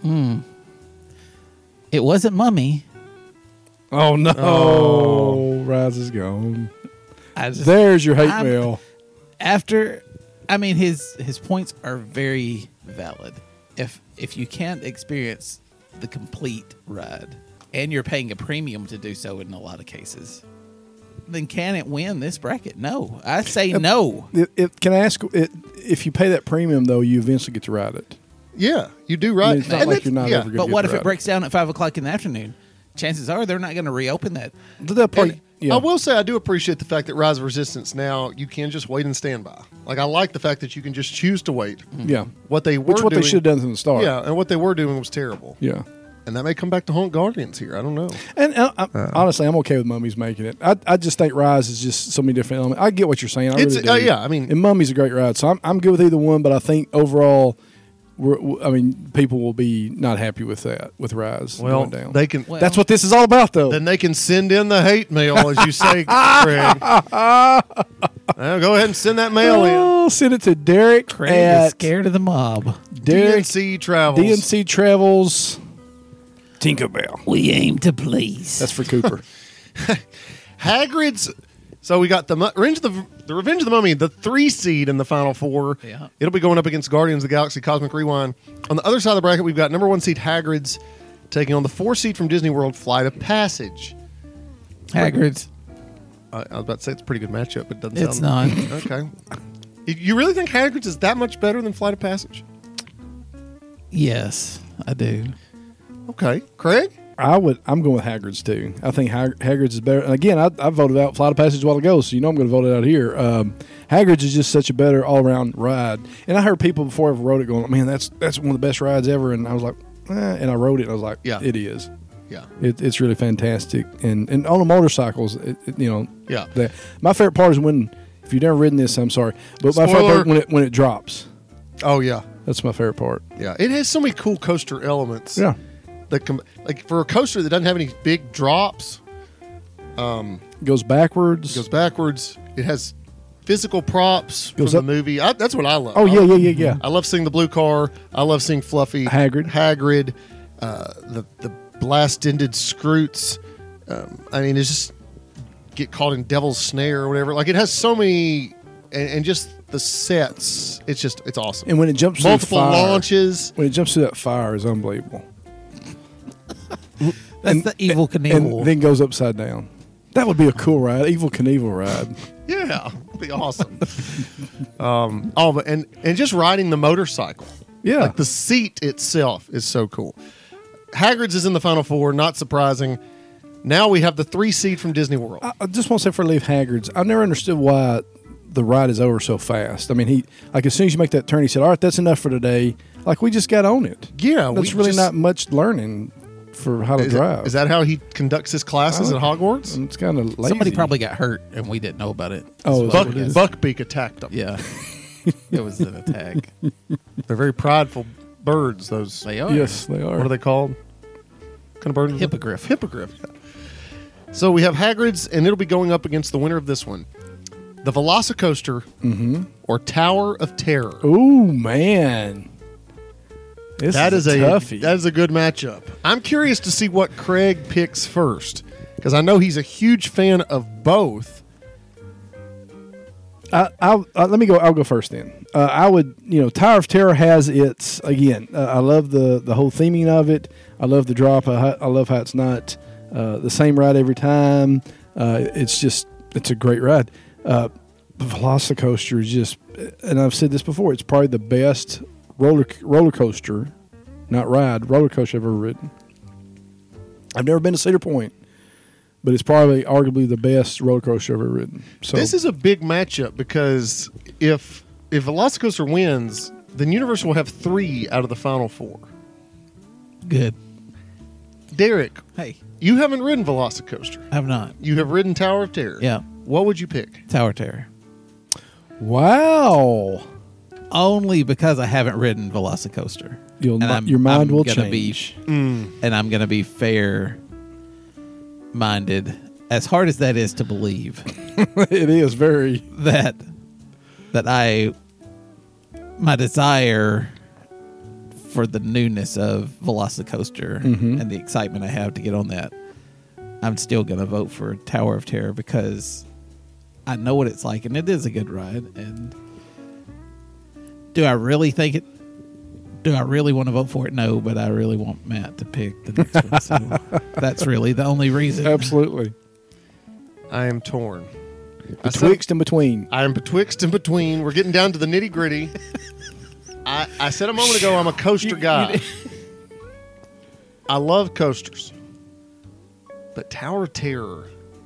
It wasn't Mummy. Oh, no. Oh. Rise is gone. I just, There's your hate I'm- mail. after I mean his his points are very valid. If if you can't experience the complete ride and you're paying a premium to do so in a lot of cases, then can it win this bracket? No. I say no. It, it, can I ask, it, if you pay that premium, though, you eventually get to ride it? Yeah, you do I right. mean, it's not And like that's- you're not yeah. ever going to But get what to if it ride breaks down at five o'clock in the afternoon? Chances are they're not going to reopen that. They'll probably, And yeah. I will say I do appreciate the fact that Rise of Resistance now you can just wait and stand by. Like I like the fact that you can just choose to wait. Yeah. What they were Which what doing, they should have done from the start. Yeah, and what they were doing was terrible. Yeah. And that may come back to haunt Guardians here. I don't know. And uh, I, honestly, I'm okay with Mummies making it. I, I just think Rise is just so many different elements. I get what you're saying. I It's- really do. uh, yeah, I mean- and Mummy's a great ride, so I'm I'm good with either one. But I think overall, we're, w- I mean, people will be not happy with that with Rise Well, going down. they can. Well- That's what this is all about, though. Then they can send in the hate mail, as you say, Craig. Now, go ahead and send that mail in. Oh, send it to Derek Craig at is scared of the mob. D N Derek C Travels. D N C Travels. Tinkerbell. We aim to please. That's for Cooper. Hagrid's. So we got the Mu- Revenge of the, the Revenge of the Mummy, the three seed in the final four. Yeah. It'll be going up against Guardians of the Galaxy Cosmic Rewind. On the other side of the bracket, we've got number one seed Hagrid's taking on the four seed from Disney World, Flight of Passage. Hagrid's. I, I was about to say it's a pretty good matchup, but it doesn't It's sound. not. Okay. You- You really think Hagrid's is that much better than Flight of Passage? Yes, I do. Okay. Craig? I would. I'm going with Hagrid's too. I think Hag- Hagrid's is better. And again, I, I voted out Flight of Passage a while ago, so you know I'm going to vote it out here. Um, Hagrid's is just such a better all around ride. And I heard people before I ever wrote it going, "Man, that's that's one of the best rides ever." And I was like, eh, and I wrote it. and I was like, Yeah. it is. Yeah. It, it's really fantastic. And and on the motorcycles, it, it, you know, Yeah. the, my favorite part is when, if you've never ridden this, I'm sorry, but my favorite Spoiler. part when it when it drops. Oh, yeah. That's my favorite part. Yeah. It has so many cool coaster elements. Yeah. That com- like for a coaster that doesn't have any big drops, It goes backwards. it goes backwards. It has physical props Goes from up- the movie. I, that's what I love. oh yeah, I, yeah, yeah, yeah. I love seeing the blue car. I love seeing Fluffy Hagrid. Hagrid, uh, the the blast-ended Scroots. Um, I mean, it's just get caught in Devil's Snare or whatever. Like it has so many, and, and just the sets. It's just it's awesome. And when it jumps Multiple through the fire, launches. when it jumps through that fire is unbelievable. That's the evil Knievel. And then goes upside down. That would be a cool ride. Evil Knievel ride. Yeah, it'd be awesome. um, oh, but and and just riding the motorcycle. Yeah. Like the seat itself is so cool. Hagrid's is in the Final Four. Not surprising. Now we have the three seed from Disney World. I, I just want to say before I leave Hagrid's, I've never understood why the ride is over so fast. I mean, he like as soon as you make that turn, he said, "All right, that's enough for today." Like we just got on it. Yeah, we that's really just- not much learning for how to Is drive. that, is that how he conducts his classes I at don't- Hogwarts? It's kind of lazy. Somebody probably got hurt and we didn't know about it. Oh, That's Buck, what it is. Buckbeak attacked them. Yeah. It was an attack. They're very prideful birds. Those They are. Yes, they are. what are they called? What kind of bird? is it? Hippogriff. Hippogriff. Yeah. So we have Hagrid's, and it'll be going up against the winner of this one, the Velocicoaster Mm-hmm. or Tower of Terror. Ooh, man. This That is, is a a toughie. that is a good matchup. I'm curious to see what Craig picks first because I know he's a huge fan of both. I, I'll, uh, let me go. I'll go first then. Uh, I would, you know, Tower of Terror has its again. Uh, I love the the whole theming of it. I love the drop. I, I love how it's not uh, the same ride every time. Uh, it's just it's a great ride. Uh, the Velocicoaster is just, and I've said this before. It's probably the best roller roller coaster, not ride, roller coaster I've ever ridden. I've never been to Cedar Point, but it's probably arguably the best roller coaster I've ever ridden. So This is a big matchup because if if Velocicoaster wins, then Universal will have three out of the final four. Good. Derek, Hey, you haven't ridden Velocicoaster. I've not. You have ridden Tower of Terror. Yeah. What would you pick? Tower Terror. wow. Only because I haven't ridden Velocicoaster. You'll And mi- I'm- your mind I'm will gonna change. Be, and I'm going to be fair minded, as hard as that is to believe It is very. that that I my desire for the newness of Velocicoaster Mhm. and the excitement I have to get on that, I'm still going to vote for Tower of Terror because I know what it's like and it is a good ride. And do I really think it? Do I really want to vote for it? No, but I really want Matt to pick the next one. So that's really the only reason. Absolutely. I am torn. I said- Betwixt and between. I am betwixt and between. We're getting down to the nitty gritty. I, I said a moment ago I'm a coaster guy. I love coasters, but Tower of Terror.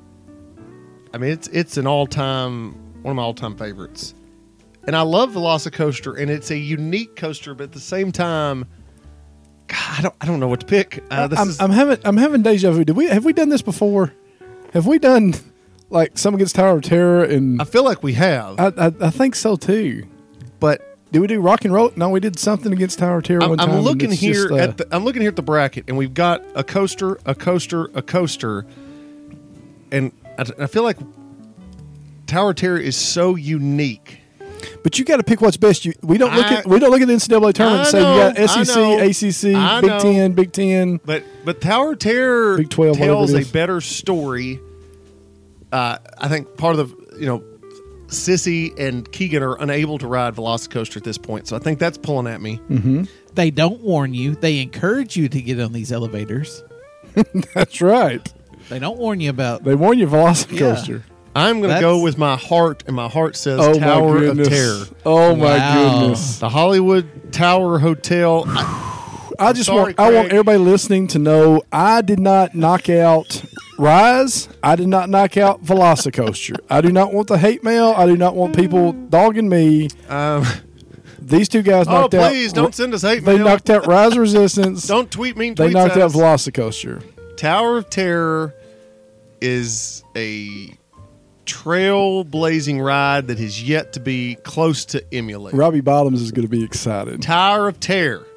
I mean, it's it's an all time one of my all time favorites, and I love Velocicoaster, and it's a unique coaster, but at the same time, God, I don't I don't know what to pick. Uh, this I'm, is, I'm having I'm having deja vu. Did we have we done this before? Have we done like some against Tower of Terror? And I feel like we have, I, I I think so too. but. Did we do Rock and Roll? No, we did something against Tower of Terror I'm, one time. I'm and looking it's here just, uh, at the I'm looking here at the bracket, and we've got a coaster, a coaster, a coaster, and I, I feel like Tower of Terror is so unique. But you got to pick what's best. You we don't look I- at we don't look at the N C double A tournament and I say know, you got S E I C, know, A C C, I Big know. Ten, Big Ten. But but Tower of Terror Big twelve, whatever tells it a is. better story. Uh, I think part of the you know Sissy and Keegan are unable to ride Velocicoaster at this point, so I think that's pulling at me. They don't warn you. They encourage you to get on these elevators. That's right. They don't warn you about. They warn you, Velocicoaster. I'm going to That's- go with my heart, and my heart says Oh Tower my of goodness! Terror. Oh my Wow. goodness! The Hollywood Tower Hotel. I, I just sorry, want I want Craig. everybody listening to know I did not knock out Rise. I did not knock out Velocicoaster. I do not want the hate mail. I do not want people dogging me. um, These two guys oh, knocked out. please don't send us hate They mail. knocked out Rise Resistance. Don't tweet mean tweets. They knocked at out us. Velocicoaster. Tower of Terror is a trailblazing ride that has yet to be close to emulate. Robbie Bottoms is going to be excited. Tower of Terror.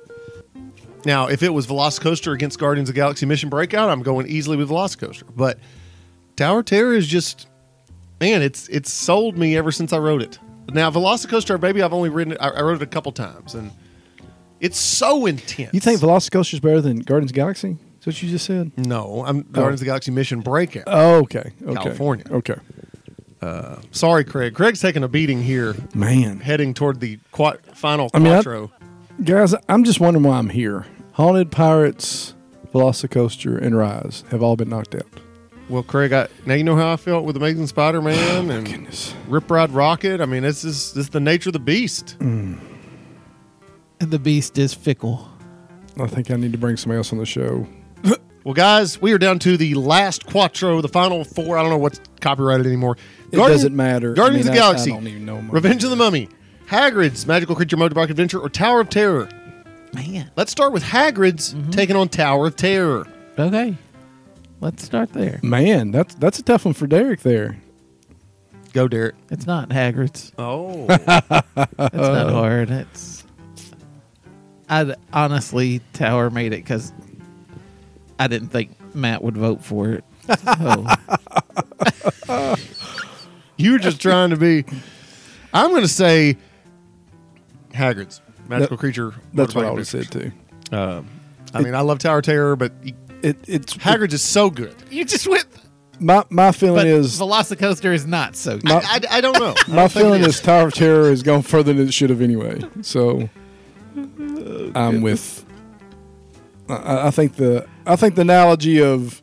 Now, if it was Velocicoaster against Guardians of the Galaxy Mission Breakout, I'm going easily with Velocicoaster. But Tower of Terror is just, man, it's it's sold me ever since I rode it. Now, Velocicoaster, baby, I've only ridden it. I, I rode it a couple times, and it's so intense. You think Velocicoaster is better than Guardians of the Galaxy? Is that what you just said? No, I'm Guardians of the Galaxy Mission Breakout. Oh, okay. Okay. California. Okay. Sorry, Craig. Craig's taking a beating here, Man. heading toward the quat- final I mean, I- quattro. Guys, I'm just wondering why I'm here. Haunted, Pirates, Velocicoaster, and Rise have all been knocked out. Well, Craig, I, now you know how I felt with Amazing Spider-Man and Goodness. Rip Ride Rocket. I mean, this is this is the nature of the beast. And the beast is fickle. I think I need to bring somebody else on the show. Well, guys, we are down to the last quattro, the final four. I don't know what's copyrighted anymore. It doesn't matter. Guardians I mean, of the I- Galaxy, I don't even know my- Revenge of the Mummy, Hagrid's Magical Creature Motorbike Adventure, or Tower of Terror. Man. Let's start with Hagrid's taking on Tower of Terror. Okay. Let's start there. Man, that's that's a tough one for Derek there. Go, Derek. It's not Hagrid's. Oh. It's not hard. It's. I honestly, Tower made it because I didn't think Matt would vote for it. So, You were just trying to be. I'm going to say Hagrid's Magical That- Creature. That's what I Motorbike would have said Adventure. too. Um, I mean, I love Tower of Terror, but he- It, it's Hagrid's is so good. you just went. my my feeling But is Velocicoaster is not so good. My- I, I, I don't know. I my don't think feeling it is Tower of Terror has gone further than it should have anyway. So I'm with. I, I think the I think the analogy of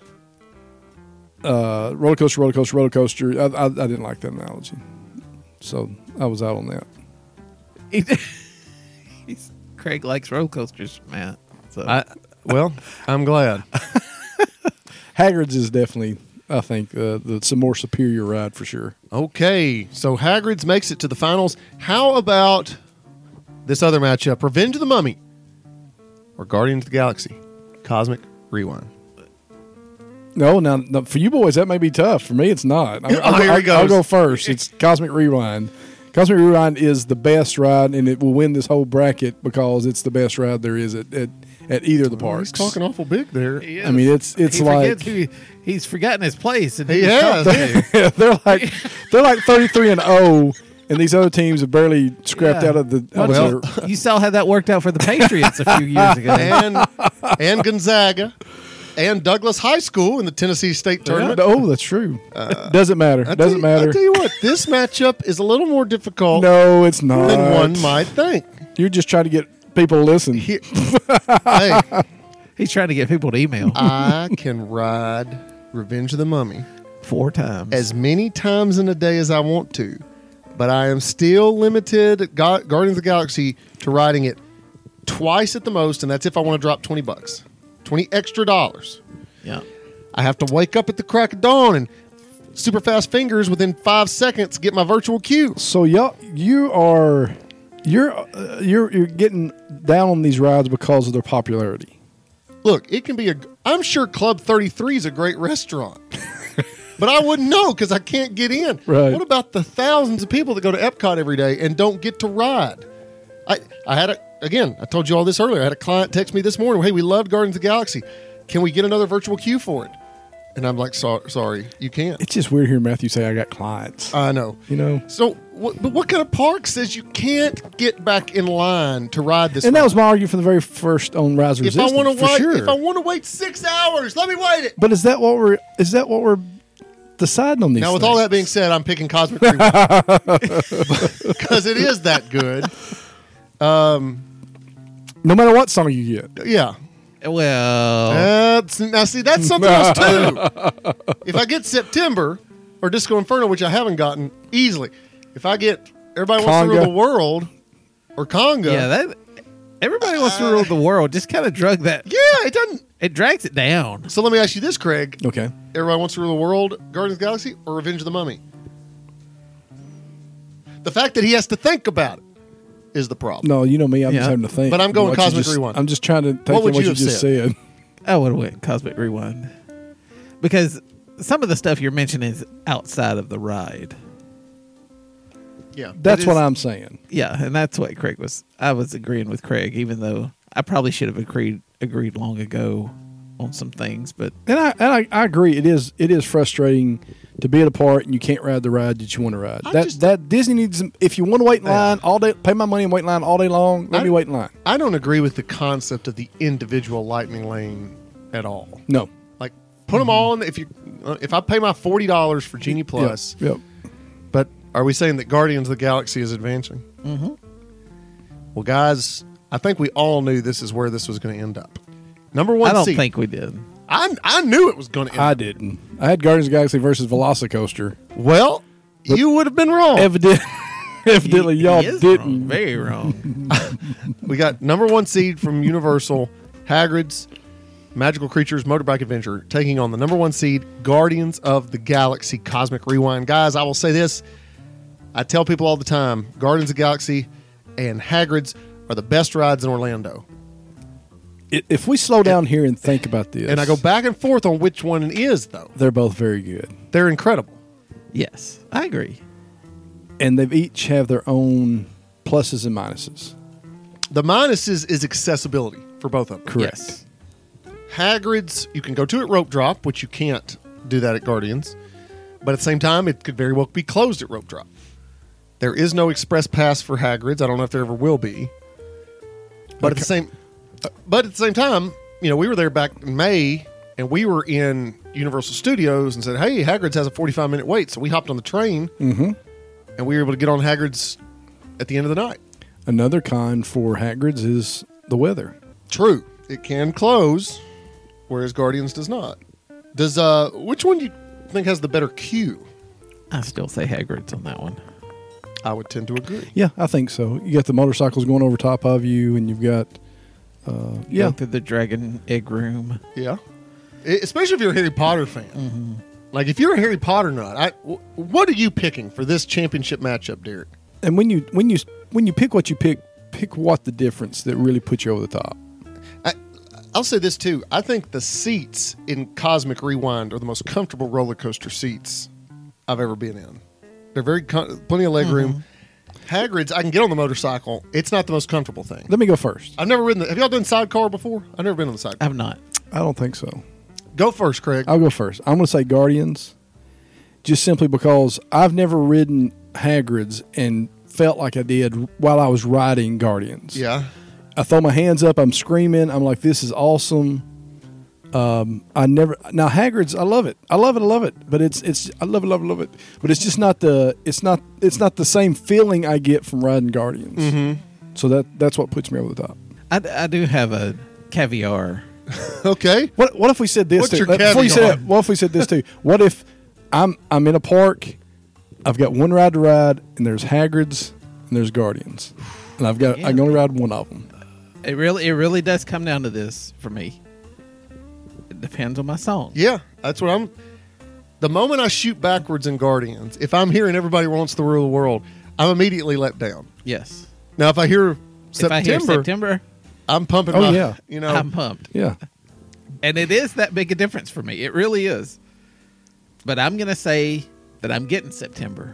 uh, roller coaster, roller coaster, roller coaster. I, I, I didn't like that analogy, so I was out on that. He- he's, Craig likes roller coasters, Matt. So I, well, I'm glad. Hagrid's is definitely, I think, uh, the some more superior ride for sure. Okay, so Hagrid's makes it to the finals. How about this other matchup? Revenge of the Mummy or Guardians of the Galaxy? Cosmic Rewind. No, now, now for you boys that may be tough. For me, it's not. I'll, Oh, I'll, here I'll, he goes. I'll go first. It's Cosmic Rewind. Cosmic Rewind is the best ride, and it will win this whole bracket because it's the best ride there is at at, at either of the parks. He's talking awful big there. He I mean, it's it's he like forgets who, he's forgotten his place. And He who he's has. talking to. they're like they're like thirty-three and oh, and these other teams have barely scrapped Yeah. out of the. Out Well, of their You saw how that worked out for the Patriots a few years ago. and and Gonzaga and Douglas High School in the Tennessee State Tournament. oh, that's true. Doesn't matter. I tell Doesn't you- matter. I tell you what, this matchup is a little more difficult No, it's not. than one might think. You're just trying to get people to listen. Here- hey, He's trying to get people to email I can ride Revenge of the Mummy four times. as many times in a day as I want to, but I am still limited at Ga- Guardians of the Galaxy to riding it twice at the most, and that's if I want to drop twenty bucks, twenty extra dollars. yeah. I have to wake up at the crack of dawn and super fast fingers within five seconds get my virtual queue. So y'all, you are, you're, uh, you're, you're getting down on these rides because of their popularity. Look, it can be a. I'm sure Club thirty-three is a great restaurant, but I wouldn't know because I can't get in. Right. What about the thousands of people that go to Epcot every day and don't get to ride? I I had a again. I told you all this earlier. I had a client text me this morning. Hey, we loved Guardians of the Galaxy. Can we get another virtual queue for it? And I'm like, so, sorry, you can't. It's just weird hearing Matthew say, "I got clients." I know. You know, So, what, but what kind of park says you can't get back in line to ride this? and that ride? was my argument for the very first on Rise of If I Resistance. want to for wait, sure. if I want to wait six hours, let me wait it. But is that what we're is that what we're deciding on these? Now, with things? all that being said, I'm picking Cosmic Rewind because it is that good. no matter what song you get, Yeah. Well, That's, now, see, that's something else too. If I get September or Disco Inferno, which I haven't gotten easily, if I get Everybody Wants to Rule Conga. the World or Conga, yeah, that everybody wants to rule the world. Just kind of drug that. yeah, it doesn't. It drags it down. So let me ask you this, Craig. okay. Everybody Wants to Rule the World, Guardians of the Galaxy, or Revenge of the Mummy? The fact that he has to think about it is the problem. No, you know me. I'm Yeah. just having to think. But I'm going What you Cosmic just- Rewind. I'm just trying to take What what, would what you you, have just said? said. I would have went Cosmic Rewind because some of the stuff you're mentioning is outside of the ride. Yeah. That's It what is- I'm saying. Yeah, and that's what Craig was. I was agreeing with Craig, even though I probably should have agreed agreed long ago on some things. But And I and I, I agree. It is it is frustrating to be at a park and you can't ride the ride that you want to ride. I that just- that Disney needs. If you want to wait in Yeah. line all day, pay my money and wait in line all day long. Let I- me wait in line. I don't agree with the concept of the individual lightning lane at all. No. Like, put them all in. If you, uh, if I pay my forty dollars for Genie Plus, Yep. yep. but are we saying that Guardians of the Galaxy is advancing? Mm-hmm. Well, guys, I think we all knew this is where this was going to end up. Number one I don't seed. think we did. I I knew it was going to end I up. didn't. I had Guardians of the Galaxy versus Velocicoaster. Well, you would have been wrong. Evident. Evidently, He- y'all he is didn't. wrong, very wrong. We got number one seed from Universal, Hagrid's Magical Creatures Motorbike Adventure, taking on the number one seed, Guardians of the Galaxy Cosmic Rewind. Guys, I will say this. I tell people all the time, Guardians of the Galaxy and Hagrid's are the best rides in Orlando. I- If we slow down here and think about this, And I go back and forth on which one it is, though. they're both very good, They're incredible. Yes, I agree. and they each have their own pluses and minuses. The minuses is accessibility for both of them. Correct. Yes. Hagrid's, you can go to at Rope Drop, which you can't do that at Guardians. But at the same time, it could very well be closed at Rope Drop. There is no express pass for Hagrid's. I don't know if there ever will be. But at the same, uh, but at the same time, you know, we were there back in May, and we were in Universal Studios and said, "Hey, Hagrid's has a forty-five minute wait." So we hopped on the train, Mm-hmm. and we were able to get on Hagrid's at the end of the night. Another con for Hagrid's is the weather. True, it can close, whereas Guardians does not. Does uh, which one do you think has the better queue? I still say Hagrid's on that one. I would tend to agree. Yeah, I think so. You got the motorcycles going over top of you, and you've got, uh, yeah, Go through the dragon egg room. Yeah, I- especially if you're a Harry Potter fan. Like if you're a Harry Potter nut, I, w- what are you picking for this championship matchup, Derek? and when you when you when you pick what you pick, pick what the difference that really puts you over the top. I, I'll say this too. I think the seats in Cosmic Rewind are the most comfortable roller coaster seats I've ever been in. They're very com- plenty of leg room. Hagrid's, I can get on the motorcycle. It's not the most comfortable thing. Let me go first. I've never ridden. The, have y'all done sidecar before? I've never been on the sidecar. I've not. I don't think so. Go first, Craig. I'll go first. I'm going to say Guardians, just simply because I've never ridden Hagrid's and felt like I did while I was riding Guardians. yeah. I throw my hands up. I'm screaming. I'm like, this is awesome. Um, I never now Hagrid's. I love it. I love it. I love it. But it's it's I love it. Love it. Love it. But it's just not the it's not it's not the same feeling I get from riding Guardians. Mm-hmm. So that that's what puts me over the top. I, I do have a caviar. Okay. What what if we said this? What's too? your Uh, Before you say caveat? that, what if we said this too? What if I'm I'm in a park, I've got one ride to ride, and there's Hagrid's and there's Guardians, and I've got I can only ride one of them. It really it really does come down to this for me. It depends on my song. Yeah, that's what I'm. The moment I shoot backwards in Guardians, if I'm hearing everybody wants to rule the world, I'm immediately let down. Yes. Now, if I hear If September, I hear September, I'm pumping. Oh, my, yeah. you know, I'm pumped. Yeah, And it is that big a difference for me. It really is. But I'm going to say that I'm getting September.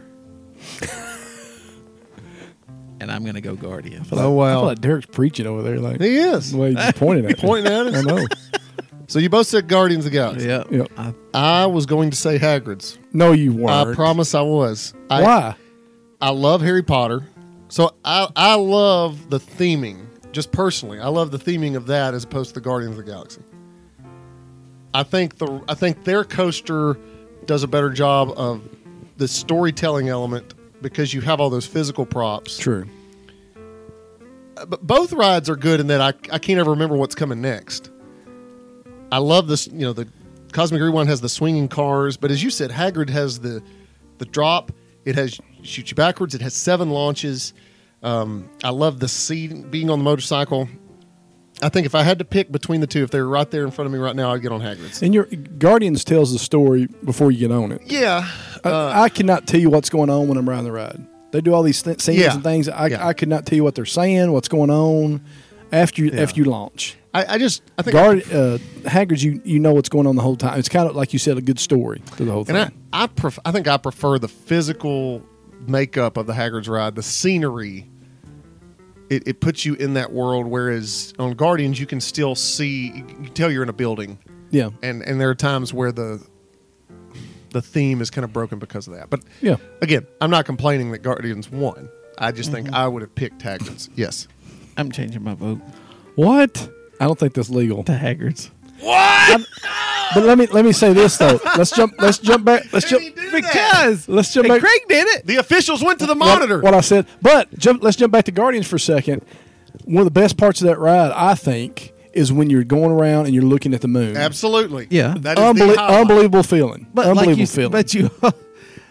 And I'm going to go Guardians. oh I feel wow, like Derek's preaching over there, like he is the way he's pointing at me. pointing at us. I know. So you both said Guardians of the Galaxy. Yeah. Yep. I, I was going to say Hagrid's. No, you weren't. I promise I was. I, Why? I love Harry Potter, so I I love the theming. Just personally, I love the theming of that as opposed to the Guardians of the Galaxy. I think the I think their coaster does a better job of the storytelling element because you have all those physical props. True. But both rides are good in that I I can't ever remember what's coming next. I love this. You know, the Cosmic Rewind has the swinging cars, but as you said, Hagrid has the the drop. It has shoot you backwards. It has seven launches. Um, I love the seat, being on the motorcycle. I think if I had to pick between the two, if they were right there in front of me right now, I'd get on Hagrid's. And your Guardians tells the story before you get on it. Yeah, uh, I, I cannot tell you what's going on when I'm riding the ride. They do all these th- scenes Yeah. and things. I, Yeah. I could not tell you what they're saying, what's going on after you Yeah. after you launch. I, I just I think Guard, uh, Hagrid's, you you know what's going on the whole time. It's kind of like you said, a good story to the whole thing. And I I, pref- I think I prefer the physical makeup of the Hagrid's ride, the scenery. It, it puts you in that world, whereas on Guardians you can still see. You can tell you're in a building, yeah, and and there are times where the the theme is kind of broken because of that. But yeah. again, I'm not complaining that Guardians won. I just Mm-hmm. think I would have picked Hagrid's. Yes. I'm changing my vote What? I don't think that's legal. to Hagrid's. But let me let me say this though. Let's jump. Let's jump back. Let's jump. Because Let's jump and back. Craig did it. The officials went to the what- monitor. What, I said. But jump, let's jump back to Guardians for a second. One of the best parts of that ride, I think, is when you're going around and you're looking at the moon. Absolutely. Yeah. That is Unbelie- the highlight. unbelievable feeling. But unbelievable like you, feeling. but you,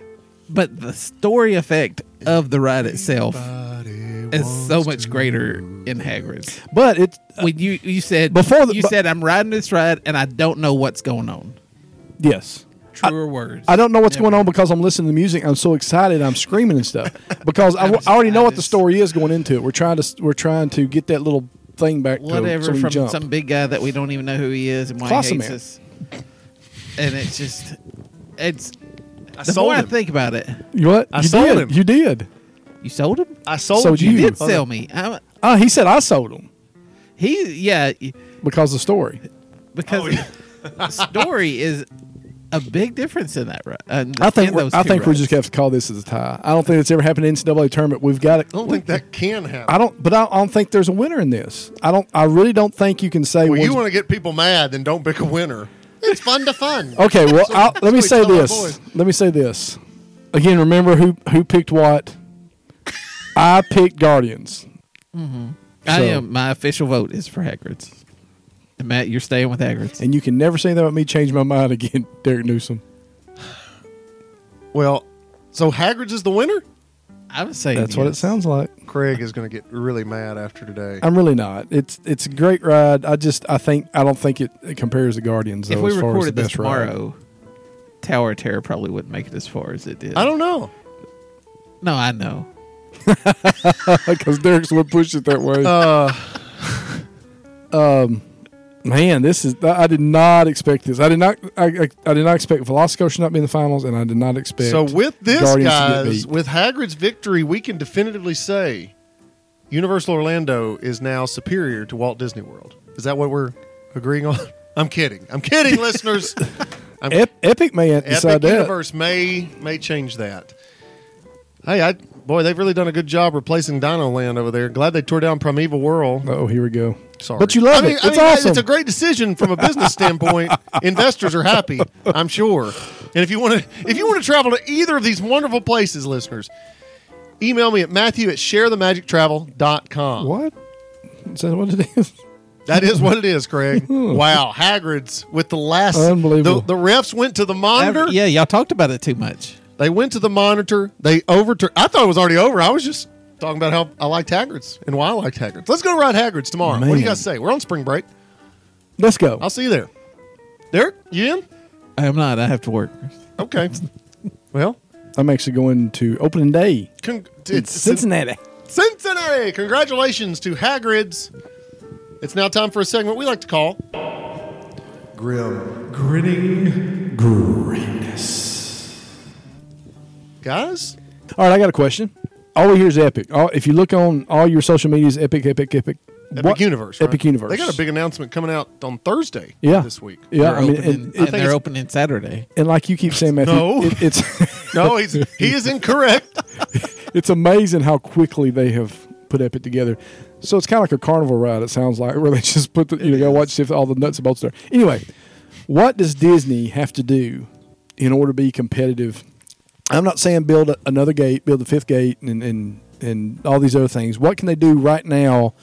but the story effect of the ride itself is so much greater in Hagrid's. But it When you you said Before the- you bu- said I'm riding this ride and I don't know what's going on. yes. Truer words. I don't know what's Never. going on because I'm listening to the music. I'm so excited. I'm screaming and stuff because I, I was- I already know I what the was- story is going into it. We're trying to we're trying to get that little thing back to Whatever so we can from jump. some big guy that we don't even know who he is and why Classy he hates man. us. And it's just it's I the sold more I him. think about it, You what? I you sold did. him. You did. you sold him. I sold, Sold you. you. You did Oh, sell me. I, Oh, he said I sold him he yeah because of the story. because Oh, yeah. the story is a big difference in that. Right? Uh, I think in we're, those I two think we rides. just have to call this as a tie. I don't think it's ever happened in N C double A tournament. We've got it. I don't think that can happen. I don't, but I don't think there's a winner in this. I don't. I really don't think you can say. well, you one's- want to get people mad, then don't pick a winner. It's fun to fun. Okay, well, So- I'll, let me so we say tell our this. boys. Let me say this. Again, remember who who picked what? I picked Guardians. I So- am. My official vote is for Hagrid's. And Matt, you're staying with Hagrid's. And you can never say that about me change my mind again, Derek Newsom. Well, so Hagrid's is the winner? I would say That's what it yes. sounds like. Craig is going to get really mad after today. I'm really not. It's it's a great ride. I just I think I don't think it, it compares to Guardians though, If we as far as the recorded this best ride. tomorrow, Tower of Terror probably wouldn't make it as far as it did. I don't know. No, I know. Because Derek's the one pushed it that way. Uh, Man, this is I did not expect this. I did not I, I, I did not expect Velocicoaster not be in the finals, and I did not expect. so with this, Guardians to get guys, beat. with Hagrid's victory, we can definitively say Universal Orlando is now superior to Walt Disney World. Is that what we're agreeing on? I'm kidding. I'm kidding, listeners. I'm Ep- Epic may Epic decide that. Universe may may change that. Hey, I boy, they've really done a good job replacing Dino Land over there. Glad they tore down Primeval World. Oh, here we go. Sorry, But you love I mean, it. I It's mean, awesome. It's a great decision from a business standpoint. Investors are happy, I'm sure. And if you want to, if you want to travel to either of these wonderful places, listeners, email me at Matthew at share the magic travel dot com. What? Is that what it is? That is what it is, Craig. Wow, Hagrid's with the last. Unbelievable. The, the refs went to the monitor. Yeah, y'all talked about it too much. They went to the monitor. They overturned. I thought it was already over. I was just talking about how I liked Hagrid's and why I liked Hagrid's. Let's go ride Hagrid's tomorrow. What do you Man. guys say? We're on spring break. Let's go. I'll see you there. Derek, you in? I am not. I have to work. Okay. Well, I'm actually going to opening day. con- in it's Cincinnati. Cincinnati. Congratulations to Hagrid's. It's now time for a segment we like to call Grim Grinning greatness. Guys. All right, I got a question. All we hear is Epic. All, if you look on all your social medias, Epic, Epic, Epic. Epic What- Universe. right? Epic Universe. They got a big announcement coming out on Thursday Yeah. this week. Yeah, They're I mean, opening, and, and, and, think they're it's- opening Saturday. and like you keep saying, Matthew, No. it, it's No, he's he is incorrect. it's amazing how quickly they have put Epic together. So it's kind of like a carnival ride. It sounds like where they just put the, you know go watch if all the nuts and bolts there. Anyway, what does Disney have to do in order to be competitive? I'm not saying build a, another gate, build the fifth gate, and and and all these other things. What can they do right now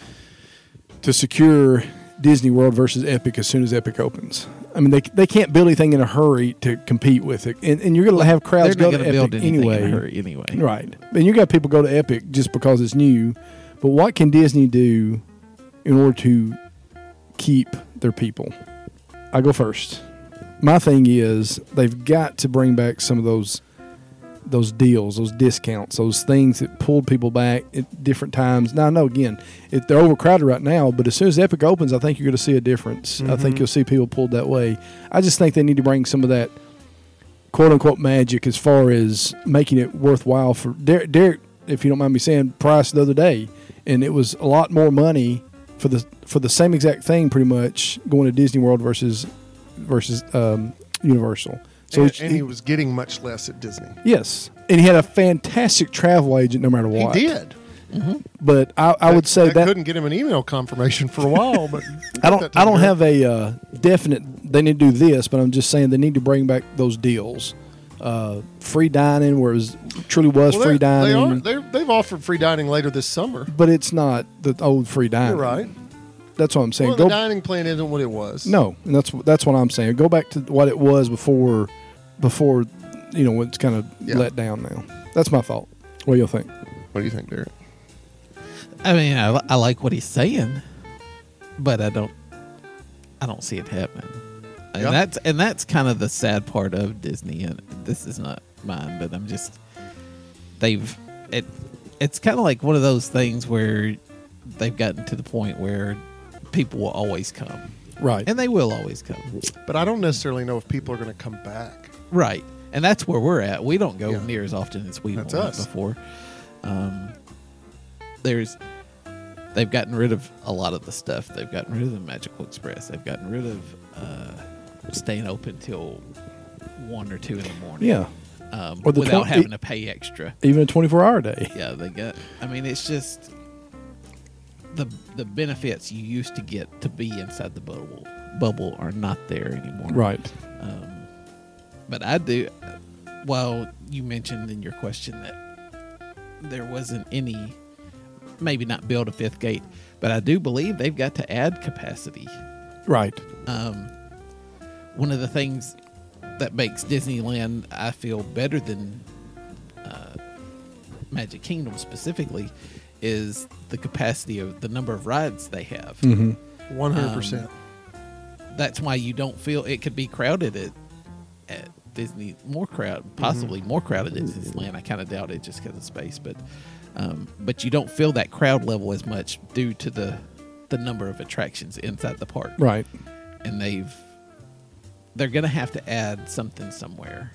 to secure Disney World versus Epic as soon as Epic opens? I mean, they they can't build anything in a hurry to compete with it, and, and you're going to have crowds They're go not to going to build Epic anything anyway. in a hurry anyway. Right. And you got people go to Epic just because it's new. But what can Disney do in order to keep their people? I go first. My thing is they've got to bring back some of those those deals, those discounts, those things that pulled people back at different times. Now I know again, it, they're overcrowded right now, but as soon as Epic opens, I think you're going to see a difference. I think you'll see people pulled that way. I just think they need to bring some of that quote unquote magic as far as making it worthwhile for Derek, Derek, if you don't mind me saying, price the other day, and it was a lot more money for the for the same exact thing, pretty much going to Disney World versus versus um, Universal. So and, it's- and he was getting much less at Disney. yes, and he had a fantastic travel agent, no matter He what. did. But I, I would say I that couldn't get him an email confirmation for a while, but I don't. I don't have a uh, definite. They need to do this, but I'm just saying they need to bring back those deals. Uh, free dining, where it was, truly was Well, free they're- they dining, are. They're, they've offered free dining later this summer. but it's not the old free dining. You're right. That's what I'm saying. Well, Go the dining plan isn't what it was. no, and that's that's what I'm saying. Go back to what it was before, before you know, it's kind of Yeah. let down now. That's my thought. What do you think? What do you think, Derek? I mean, I, I like what he's saying, but I don't, I don't see it happening. And Yeah. that's and that's kind of the sad part of Disney. And this is not mine, but I'm just they've it. It's kind of like one of those things where they've gotten to the point where people will always come, Right. and they will always come, But I don't necessarily know if people are going to come back. right? And that's where we're at. We don't go Yeah. near as often as we That's went us. before. Um, there's they've gotten rid of a lot of the stuff. They've gotten rid of the Magical Express. They've gotten rid of uh, staying open till one or two in the morning. Yeah. um, Or the without twen- having to pay extra. Even a twenty-four hour day. Yeah, they got. I mean, it's just the the benefits you used to get to be inside the bubble bubble are not there anymore. Right. Um, but I do. Well, you mentioned in your question that there wasn't any, maybe not build a fifth gate, but I do believe they've got to add capacity. Right. Um, one of the things that makes Disneyland, I feel, better than uh, Magic Kingdom specifically, is the capacity of the number of rides they have. Mm-hmm. one hundred percent. That's why you don't feel it could be crowded at at Disney, more crowd, possibly more crowded at Disneyland. I kind of doubt it just because of space, but um, but you don't feel that crowd level as much due to the the number of attractions inside the park. Right. And they've they're gonna have to add something somewhere.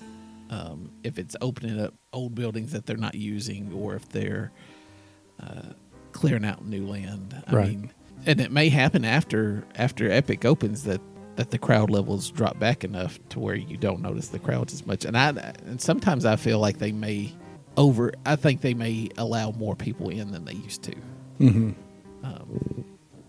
Um, if it's opening up old buildings that they're not using, or if they're uh, clearing out new land. I Right. mean, and it may happen after after Epic opens that, that the crowd levels drop back enough to where you don't notice the crowds as much. And I and sometimes I feel like they may over. I think they may allow more people in than they used to. Mm-hmm. Um,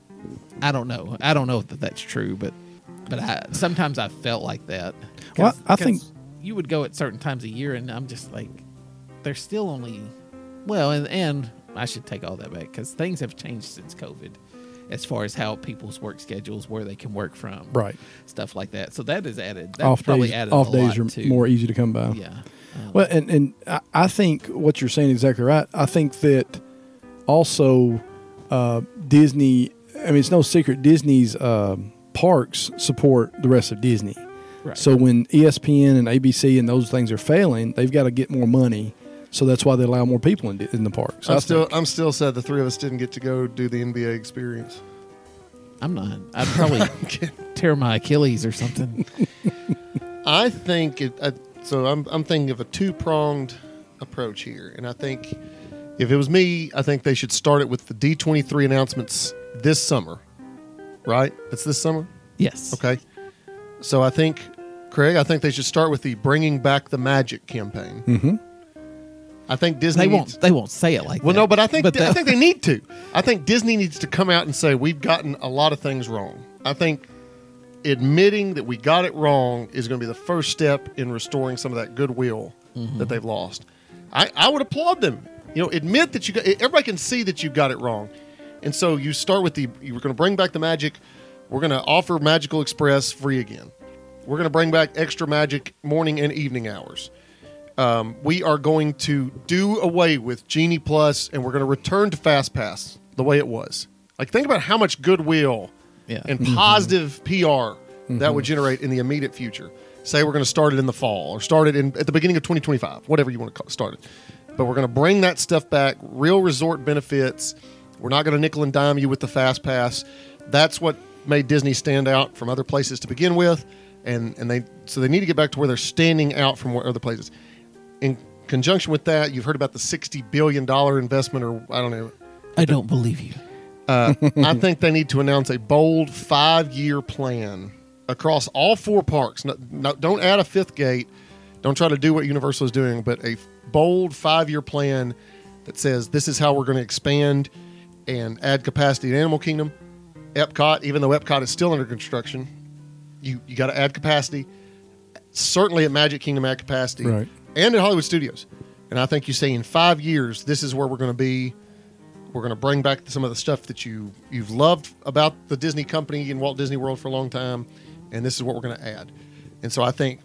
I don't know. I don't know if that that's true, but but I, sometimes I felt like that. 'Cause- Well, I 'cause think- you would go at certain times a year, and I'm just like, they're still only well, and and I should take all that back because things have changed since COVID, as far as how people's work schedules, where they can work from, Right. stuff like that. So that is added. That Off probably days. added Off a days lot are too. more easy to come by. Yeah. Um, Well, and and I, I think what you're saying is exactly right. I think that also uh, Disney. I mean, it's no secret Disney's uh, parks support the rest of Disney. right. So when E S P N and A B C and those things are failing, they've got to get more money. So that's why they allow more people in, in the parks. I'm I still, think. I'm still sad the three of us didn't get to go do the N B A experience. I'm not. I'd probably tear my Achilles or something. I think it. I, so I'm, I'm thinking of a two pronged approach here, and I think if it was me, I think they should start it with the D twenty-three announcements this summer. Right? It's this summer. Yes. Okay. So I think, Craig, I think they should start with the Bringing Back the Magic campaign. Mm-hmm. I think Disney. They needs, won't. They won't say it like Well, that. no, but I think But I the- think they need to. I think Disney needs to come out and say we've gotten a lot of things wrong. I think admitting that we got it wrong is going to be the first step in restoring some of that goodwill Mm-hmm. that they've lost. I, I would applaud them. You know, admit that you got. Everybody can see that you got it wrong, and so you start with the. You're going to bring back the magic. We're going to offer Magical Express free again. We're going to bring back extra magic morning and evening hours. Um, we are going to do away with Genie Plus, and we're going to return to Fast Pass the way it was. Like, think about how much goodwill Yeah. and positive P R that would generate in the immediate future. Say we're going to start it in the fall, or start it in at the beginning of twenty twenty-five, whatever you want to call, start it. But we're going to bring that stuff back. Real resort benefits. We're not going to nickel and dime you with the Fast Pass. That's what made Disney stand out from other places to begin with, and and they so they need to get back to where they're standing out from other places. In conjunction with that, you've heard about the sixty billion dollars investment, or I don't know. I don't believe you. Uh, I think they need to announce a bold five-year plan across all four parks. No, no, don't add a fifth gate. Don't try to do what Universal is doing, but a bold five-year plan that says this is how we're going to expand and add capacity at Animal Kingdom. Epcot, even though Epcot is still under construction, you, you got to add capacity. Certainly at Magic Kingdom, add capacity. Right. And at Hollywood Studios. And I think you say in five years, this is where we're going to be. We're going to bring back some of the stuff that you, you've loved about the Disney company and Walt Disney World for a long time. And this is what we're going to add. And so I think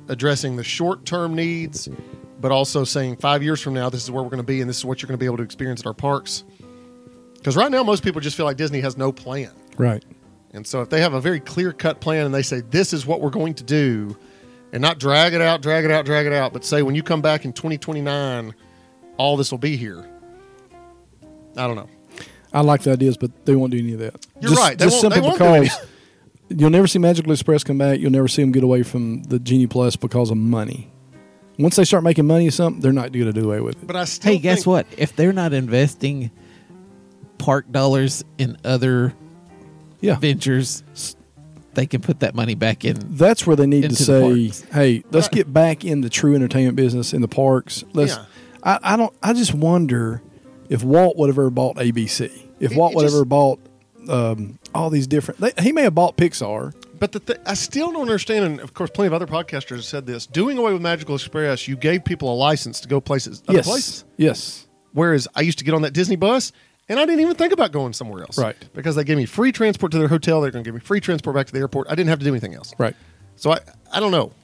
addressing the short-term needs, but also saying five years from now, this is where we're going to be, and this is what you're going to be able to experience at our parks. Because right now, most people just feel like Disney has no plan. Right. And so if they have a very clear-cut plan and they say, this is what we're going to do, and not drag it out, drag it out, drag it out, but say when you come back in twenty twenty-nine, all this will be here. I don't know. I like the ideas, but they won't do any of that. You're just, right. They just won't, simply they won't do any- because you'll never see Magical Express come back. You'll never see them get away from the Genie Plus because of money. Once they start making money or something, they're not going to do away with it. But I still Hey, guess think- what? If they're not investing park dollars in other Yeah. ventures, they can put that money back in. That's where they need to Into the say, parks. "Hey, let's get back in the true entertainment business in the parks." Let's. Yeah. I, I don't. I just wonder if Walt would have ever bought A B C. If It- Walt it would have just- ever bought um, all these different. They, he may have bought Pixar. But the th- I still don't understand, and of course, plenty of other podcasters have said this. Doing away with Magical Express, you gave people a license to go places, other yes. places. Yes. Whereas I used to get on that Disney bus, and I didn't even think about going somewhere else. Right. Because they gave me free transport to their hotel. They're going to give me free transport back to the airport. I didn't have to do anything else. Right. So I, I don't know.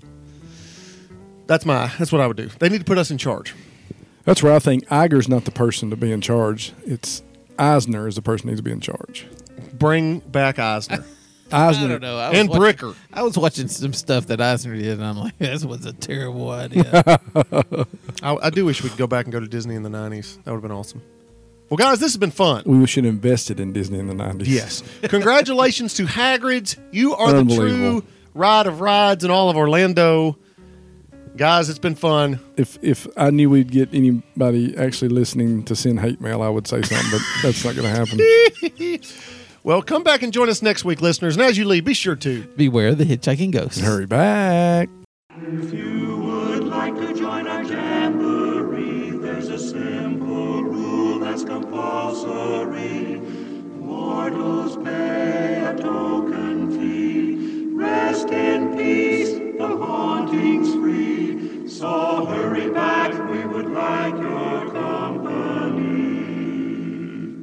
That's my. That's what I would do. They need to put us in charge. That's where I think Iger's not the person to be in charge. It's Eisner is the person who needs to be in charge. Bring back Eisner Eisner. I don't know. I was and watching- Bricker. I was watching some stuff that Eisner did, and I'm like, this was a terrible idea. I, I do wish we could go back and go to Disney in the nineties. That would have been awesome. Well, guys, this has been fun. We should have invested in Disney in the nineties. Yes. Congratulations to Hagrid's. You are the Unbelievable. true ride of rides in all of Orlando. Guys, it's been fun. If if I knew we'd get anybody actually listening to send hate mail, I would say something, but that's not going to happen. Well, come back and join us next week, listeners. And as you leave, be sure to Beware the hitchhiking ghosts. Hurry back. If you would like to join our jamboree, there's a simple rule that's compulsory. Mortals pay a token fee. Rest in peace, the haunting's free. So hurry back, we would like your